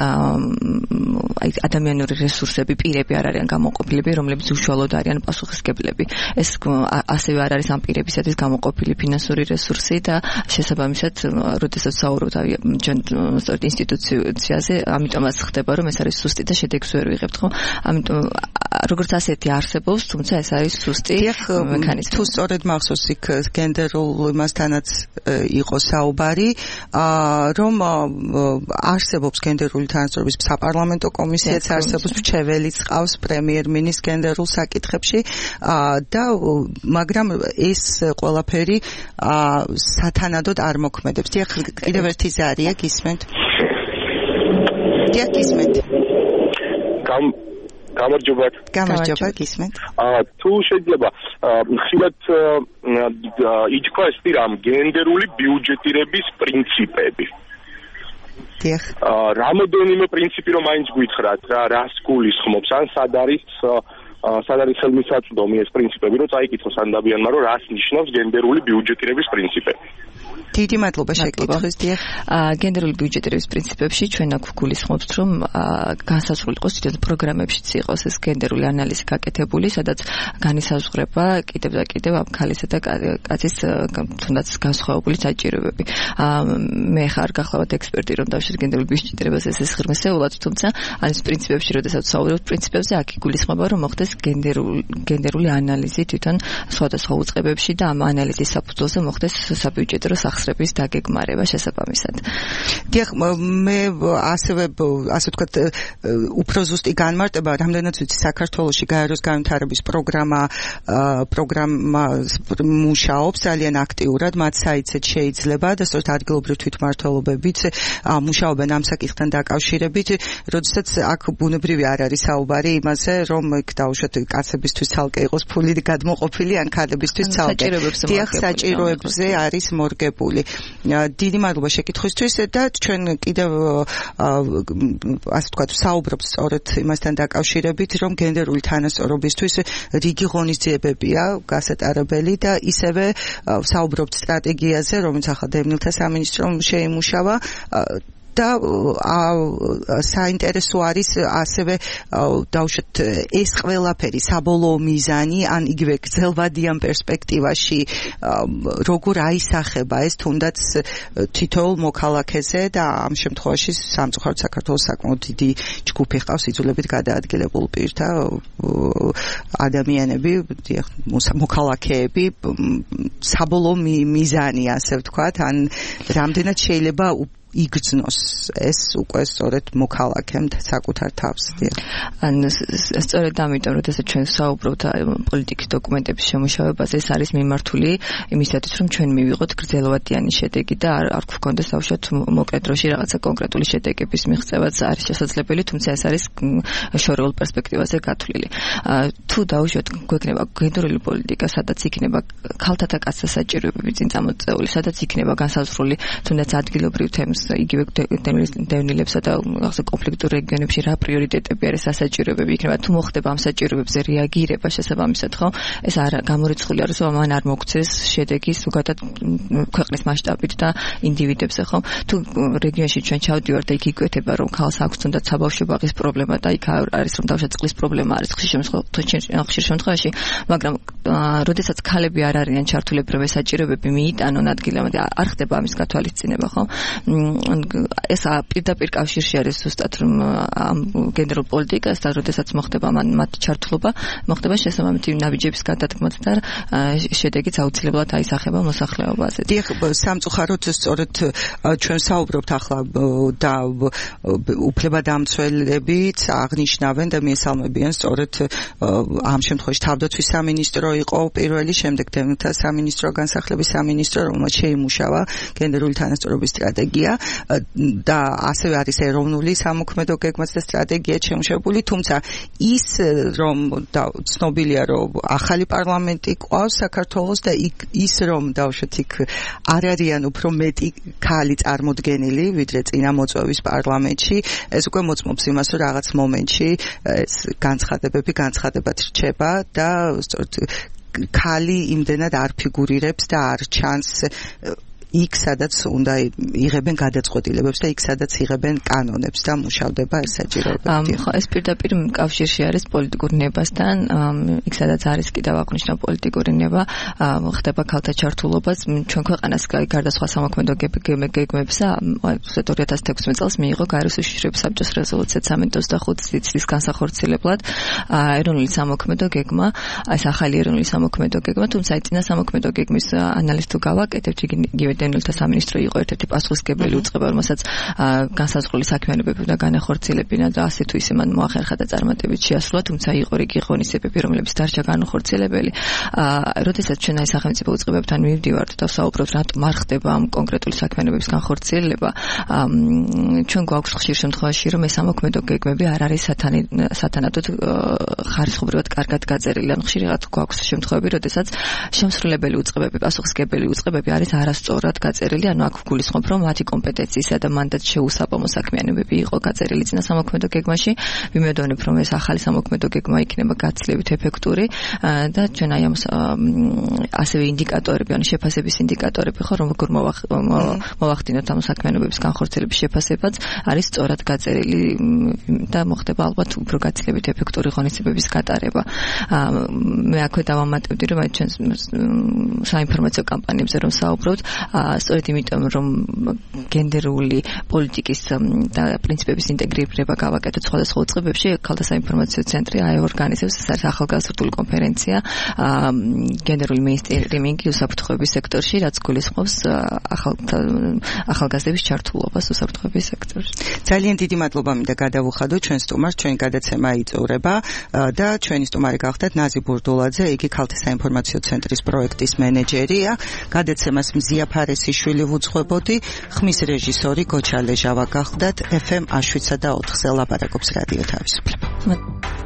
აი ადამიანური რესურსები, პირები არ არიან გამოყოფილები, რომლებიც უშუალოდ არიან პასუხისმგებლები. ეს ასევე არ არის ამ პირებისათვის გამოყოფილი ფინანსური რესურსი და შესაბამისად, როდესაც საუბრობთ ჩვენ სწორედ ინსტიტუციაზე, ამიტომაც ხდება, რომ ეს არის სუსტი და შედეგს ვერ ვიღებთ, ხო? ამიტომ როგორც ასეთი არსებობს, თუმცა ეს არის სუსტი მექანიზმი. თუ სწორედ მახსოვს იქ გენდერულ იმასთანაც იყო საუბარი, რომ არსებობს გენდერული თანასწორობის საპარლამენტო კომისიაც არსებობს, რჩეველიც ყავს პრემიერ-მინისტრს გენდერულ საკითხებში და მაგრამ ეს ყველაფერი სათანადოდ არ მოქმედებს. დიახ, კიდევ ერთი ზარია, გისმენთ? დიახ, გისმენთ. გამ გამარჯობათ. გამარჯობა, გისმენთ. აა თუ შეიძლება ხშირად ითქვა ეს რამ გენდერული ბიუჯეტირების პრინციპები. დიახ. აა რამოდენიმე პრინციპი რომ მაინც გითხრათ რა, რას გულისხმობს, ან სად არის სად არის ხელმისაწვდომი ეს პრინციპები, რომ წაიკითხოს ანდაბიანმა, რომ რას ნიშნავს გენდერული ბიუჯეტირების პრინციპები. დიდი მადლობა შეკითხვის. დიახ. გენდერული ბიუჯეტირების პრინციპებში ჩვენ აქ გულისხმობთ, რომ განსაზღვრული იყოს თვითონ პროგრამებშიც იყოს ეს გენდერული ანალიზი გაკეთებული, სადაც განისაზღვრება კიდევ და კიდევ ამ ქალისა და კაცის თუნდაც განსხვავებული საჭიროებები. მე ხარ გახლავთ ექსპერტი, რომ დავშეთ გენდერულ ბიუჯეტირებას ეს ეს ღირსეულად, თუმცა ამ პრინციპებში, როდესაც ვსაუბრობთ პრინციპებზე, აქ გულისხმობა, რომ მოხდეს გენდერული გენდერული ანალიზი თვითონ სხვადასხვა უწყებებში და ამ ანალიზის საფუძველზე მოხდეს საბიუჯეტირო სახსრების დაგეგმარება შესაბამისად. დიახ, მე ასევე ასე ვთქვათ, უფრო ზუსტი განმარტება, რამდენად ვიცი, საქართველოში გაეროს განვითარების პროგრამა პროგრამა მუშაობს ძალიან აქტიურად, მათ საიტზე შეიძლება და სწორედ ადგილობრივ თვითმმართველობებით მუშაობენ ამ საკითხთან დაკავშირებით, როდესაც აქ ბუნებრივი არ არის საუბარი იმაზე, რომ იქ დაუშვათ კაცებისთვის ცალკე იყოს ფული გადმოყოფილი ან ქალებისთვის ცალკე. დიახ, საჭიროებზე არის მორგებული. დიდი მადლობა შეკითხვისთვის და ჩვენ კიდევ ასე ვთქვათ, საუბრობთ სწორედ იმასთან დაკავშირებით, რომ გენდერული თანასწორობისთვის რიგი ღონისძიებებია გასატარებელი და ისევე საუბრობთ სტრატეგიაზე, რომელიც ახლა დევნილთა სამინისტრომ შეიმუშავა და საინტერესო არის ასევე დავუშვათ ეს ყველაფერი საბოლოო მიზანი ან იგივე გრძელვადიან პერსპექტივაში როგორ აისახება ეს თუნდაც თითოეულ მოქალაქეზე და ამ შემთხვევაში სამწუხაროდ საქართველოს საკმაოდ დიდი ჯგუფი ყავს იძულებით გადაადგილებულ პირთა ადამიანები, მოქალაქეები, საბოლოო მიზანი ასე ვთქვათ, ან რამდენად შეიძლება იგრძნოს ეს უკვე სწორედ მოქალაქემთ საკუთარ თავს. ან სწორედ ამიტომ, როდესაც ჩვენ საუბრობთ პოლიტიკის დოკუმენტების შემუშავებაზე, ეს არის მიმართული იმისათვის, რომ ჩვენ მივიღოთ გრძელვადიანი შედეგი და არ არ გვქონდეს დავუშვათ მოკლე დროში რაღაცა კონკრეტული შედეგების მიღწევაც არის შესაძლებელი, თუმცა ეს არის შორეულ პერსპექტივაზე გათვლილი. თუ დავუშვათ გვექნება გენდერული პოლიტიკა, სადაც იქნება ქალთა და კაცთა საჭიროებები წინ წამოწეული, სადაც იქნება განსაზღვრული თუნდაც ადგილობრივ თემს იგივე დევნილებსა და ახლა კონფლიქტურ რეგიონებში რა პრიორიტეტები არის სასაჭიროებები იქნება, თუ მოხდება ამ საჭიროებებზე რეაგირება შესაბამისად, ხო? ეს არ გამორიცხული არის, რომ მან არ მოგცეს შედეგი ზოგადად ქვეყნის მასშტაბით და ინდივიდებზე, ხო? თუ რეგიონში ჩვენ ჩავდივართ და იქ იკვეთება, რომ ქალს აქვს თუნდაც საბავშვო ბაღის პრობლემა და იქ არის რომ დავშეთ წყლის პრობლემა არის ხშირ შემთხვევაში, მაგრამ როდესაც ქალები არ არიან ჩართულები, რომ ეს საჭიროებები მიიტანონ ადგილამდე, არ ხდება ამის გათვალისწინება, ხო? ეს პირდაპირ კავშირში არის ზუსტად რომ ამ გენდერულ პოლიტიკას და როდესაც მოხდება მათ ჩართულობა, მოხდება შესაბამისი ნაბიჯების გადადგმაც და შედეგიც აუცილებლად აისახება მოსახლეობაზე. დიახ, სამწუხაროდ სწორედ ჩვენ საუბრობთ ახლა და უფლებადამცველებიც აღნიშნავენ და მიესალმებიან სწორედ ამ შემთხვევაში თავდაცვის სამინისტრო იყო პირველი, შემდეგ დევნილთა სამინისტრო, განსახლების სამინისტრო, რომელმაც შეიმუშავა გენდერული თანასწორობის სტრატეგია და ასევე არის ეროვნული სამოქმედო გეგმაც და სტრატეგია შემუშავებული, თუმცა ის რომ ცნობილია, რომ ახალი პარლამენტი ყავს საქართველოს და ის რომ დავუშვათ იქ არ არიან უფრო მეტი ქალი წარმოდგენილი, ვიდრე წინა მოწვევის პარლამენტში, ეს უკვე მოწმობს იმას, რომ რაღაც მომენტში ეს განცხადებები განცხადებად რჩება და ქალი იმდენად არ ფიგურირებს და არ ჩანს იქ სადაც უნდა იღებენ გადაწყვეტილებებს და იქ სადაც იღებენ კანონებს და მუშავდება ეს საჭიროებები. ხო, ეს პირდაპირ კავშირში არის პოლიტიკურ ნებასთან, იქ სადაც არის კიდევ აღნიშნა პოლიტიკური ნება, ხდება ქალთა ჩართულობას, ჩვენ ქვეყანას გარდა სხვა სამოქმედო გეგმებისა, ორი ათას თექვსმეტ წელს მიიღო გაეროს უშიშროების საბჭოს რეზოლუცია სამი ოცდახუთი წლის განსახორციელებლად ეროვნული სამოქმედო გეგმა, ეს ახალი ეროვნული სამოქმედო გეგმა, თუმცა წინა სამოქმედო გეგმის ანალიზს თუ გავაკეთებთ, იგივე დევნილთა სამინისტრო იყო ერთ-ერთი პასუხისმგებელი უწყება, რომელსაც განსაზღვრული საქმიანობები და განახორციელებინა და ასე თუ ისე მან მოახერხა და წარმატებით შეასრულა, თუმცა იყო რიგი ღონისძიებები, რომლებიც დარჩა განახორციელებელი. როდესაც ჩვენ აი სახელმწიფო უწყებებთან მივდივართ და ვსაუბრობთ, რატომ არ ხდება ამ კონკრეტული საქმიანობების განხორციელება, ჩვენ გვაქვს ხშირ შემთხვევაში, რომ ეს სამოქმედო გეგმები არ არის სათანადოდ ხარისხობრივად კარგად გაწერილი. ან ხშირად გვაქვს შემთხვევები, როდესაც შემსრულებელი უწყებები, პასუხისმგებელი უწყებები არის არასწორად სწორად გაწერილი, ანუ აქ გულისხმობ, რომ მათი კომპეტენციისა და მანდატ შეუსაბამო საქმიანობები იყო გაწერილი წინა სამოქმედო გეგმაში. ვიმედოვნებ, რომ ეს ახალი სამოქმედო გეგმა იქნება გაცილებით ეფექტური და ჩვენ აი ამ ასევე ინდიკატორები, ანუ შეფასების ინდიკატორები ხო, რომ როგორ მოვახდინოთ ამ საქმიანობების განხორციელების შეფასებაც არის სწორად გაწერილი და მოხდება ალბათ უფრო გაცილებით ეფექტური ღონისძიებების გატარება. მე აქვე დავამატებდი, რომ აი ჩვენ საინფორმაციო კამპანიებზე რომ საუბრობთ, სწორედ იმიტომ რომ გენდერული პოლიტიკის და პრინციპების ინტეგრირება გავაკეთოთ სხვადასხვა უწყებებში, ქალთა საინფორმაციო ცენტრი აორგანიზებს ეს არის ახალგაზრდული კონფერენცია გენდერული მეინსტრიმინგი უსაფრთხოების სექტორში, რაც გულისხმობს ახალგაზრდების ჩართულობას უსაფრთხოების სექტორში. ძალიან დიდი მადლობა მინდა გადავუხადოთ ჩვენ სტუმარს, ჩვენი გადაცემა იწურება და ჩვენი სტუმარი გახდათ ნაზი ბურდულაძე, იგი ქალთა საინფორმაციო ცენტრის პროექტის მენეჯერია. გადაცემას მზია ფარესიშვილი ვუძღვებოდი, ხმის რეჟისორი გოჩა ლეჟავა გახდათ, ეფ ემ შვიდსა და ოთხზე ლაპარაკობს რადიო თავისუფლება.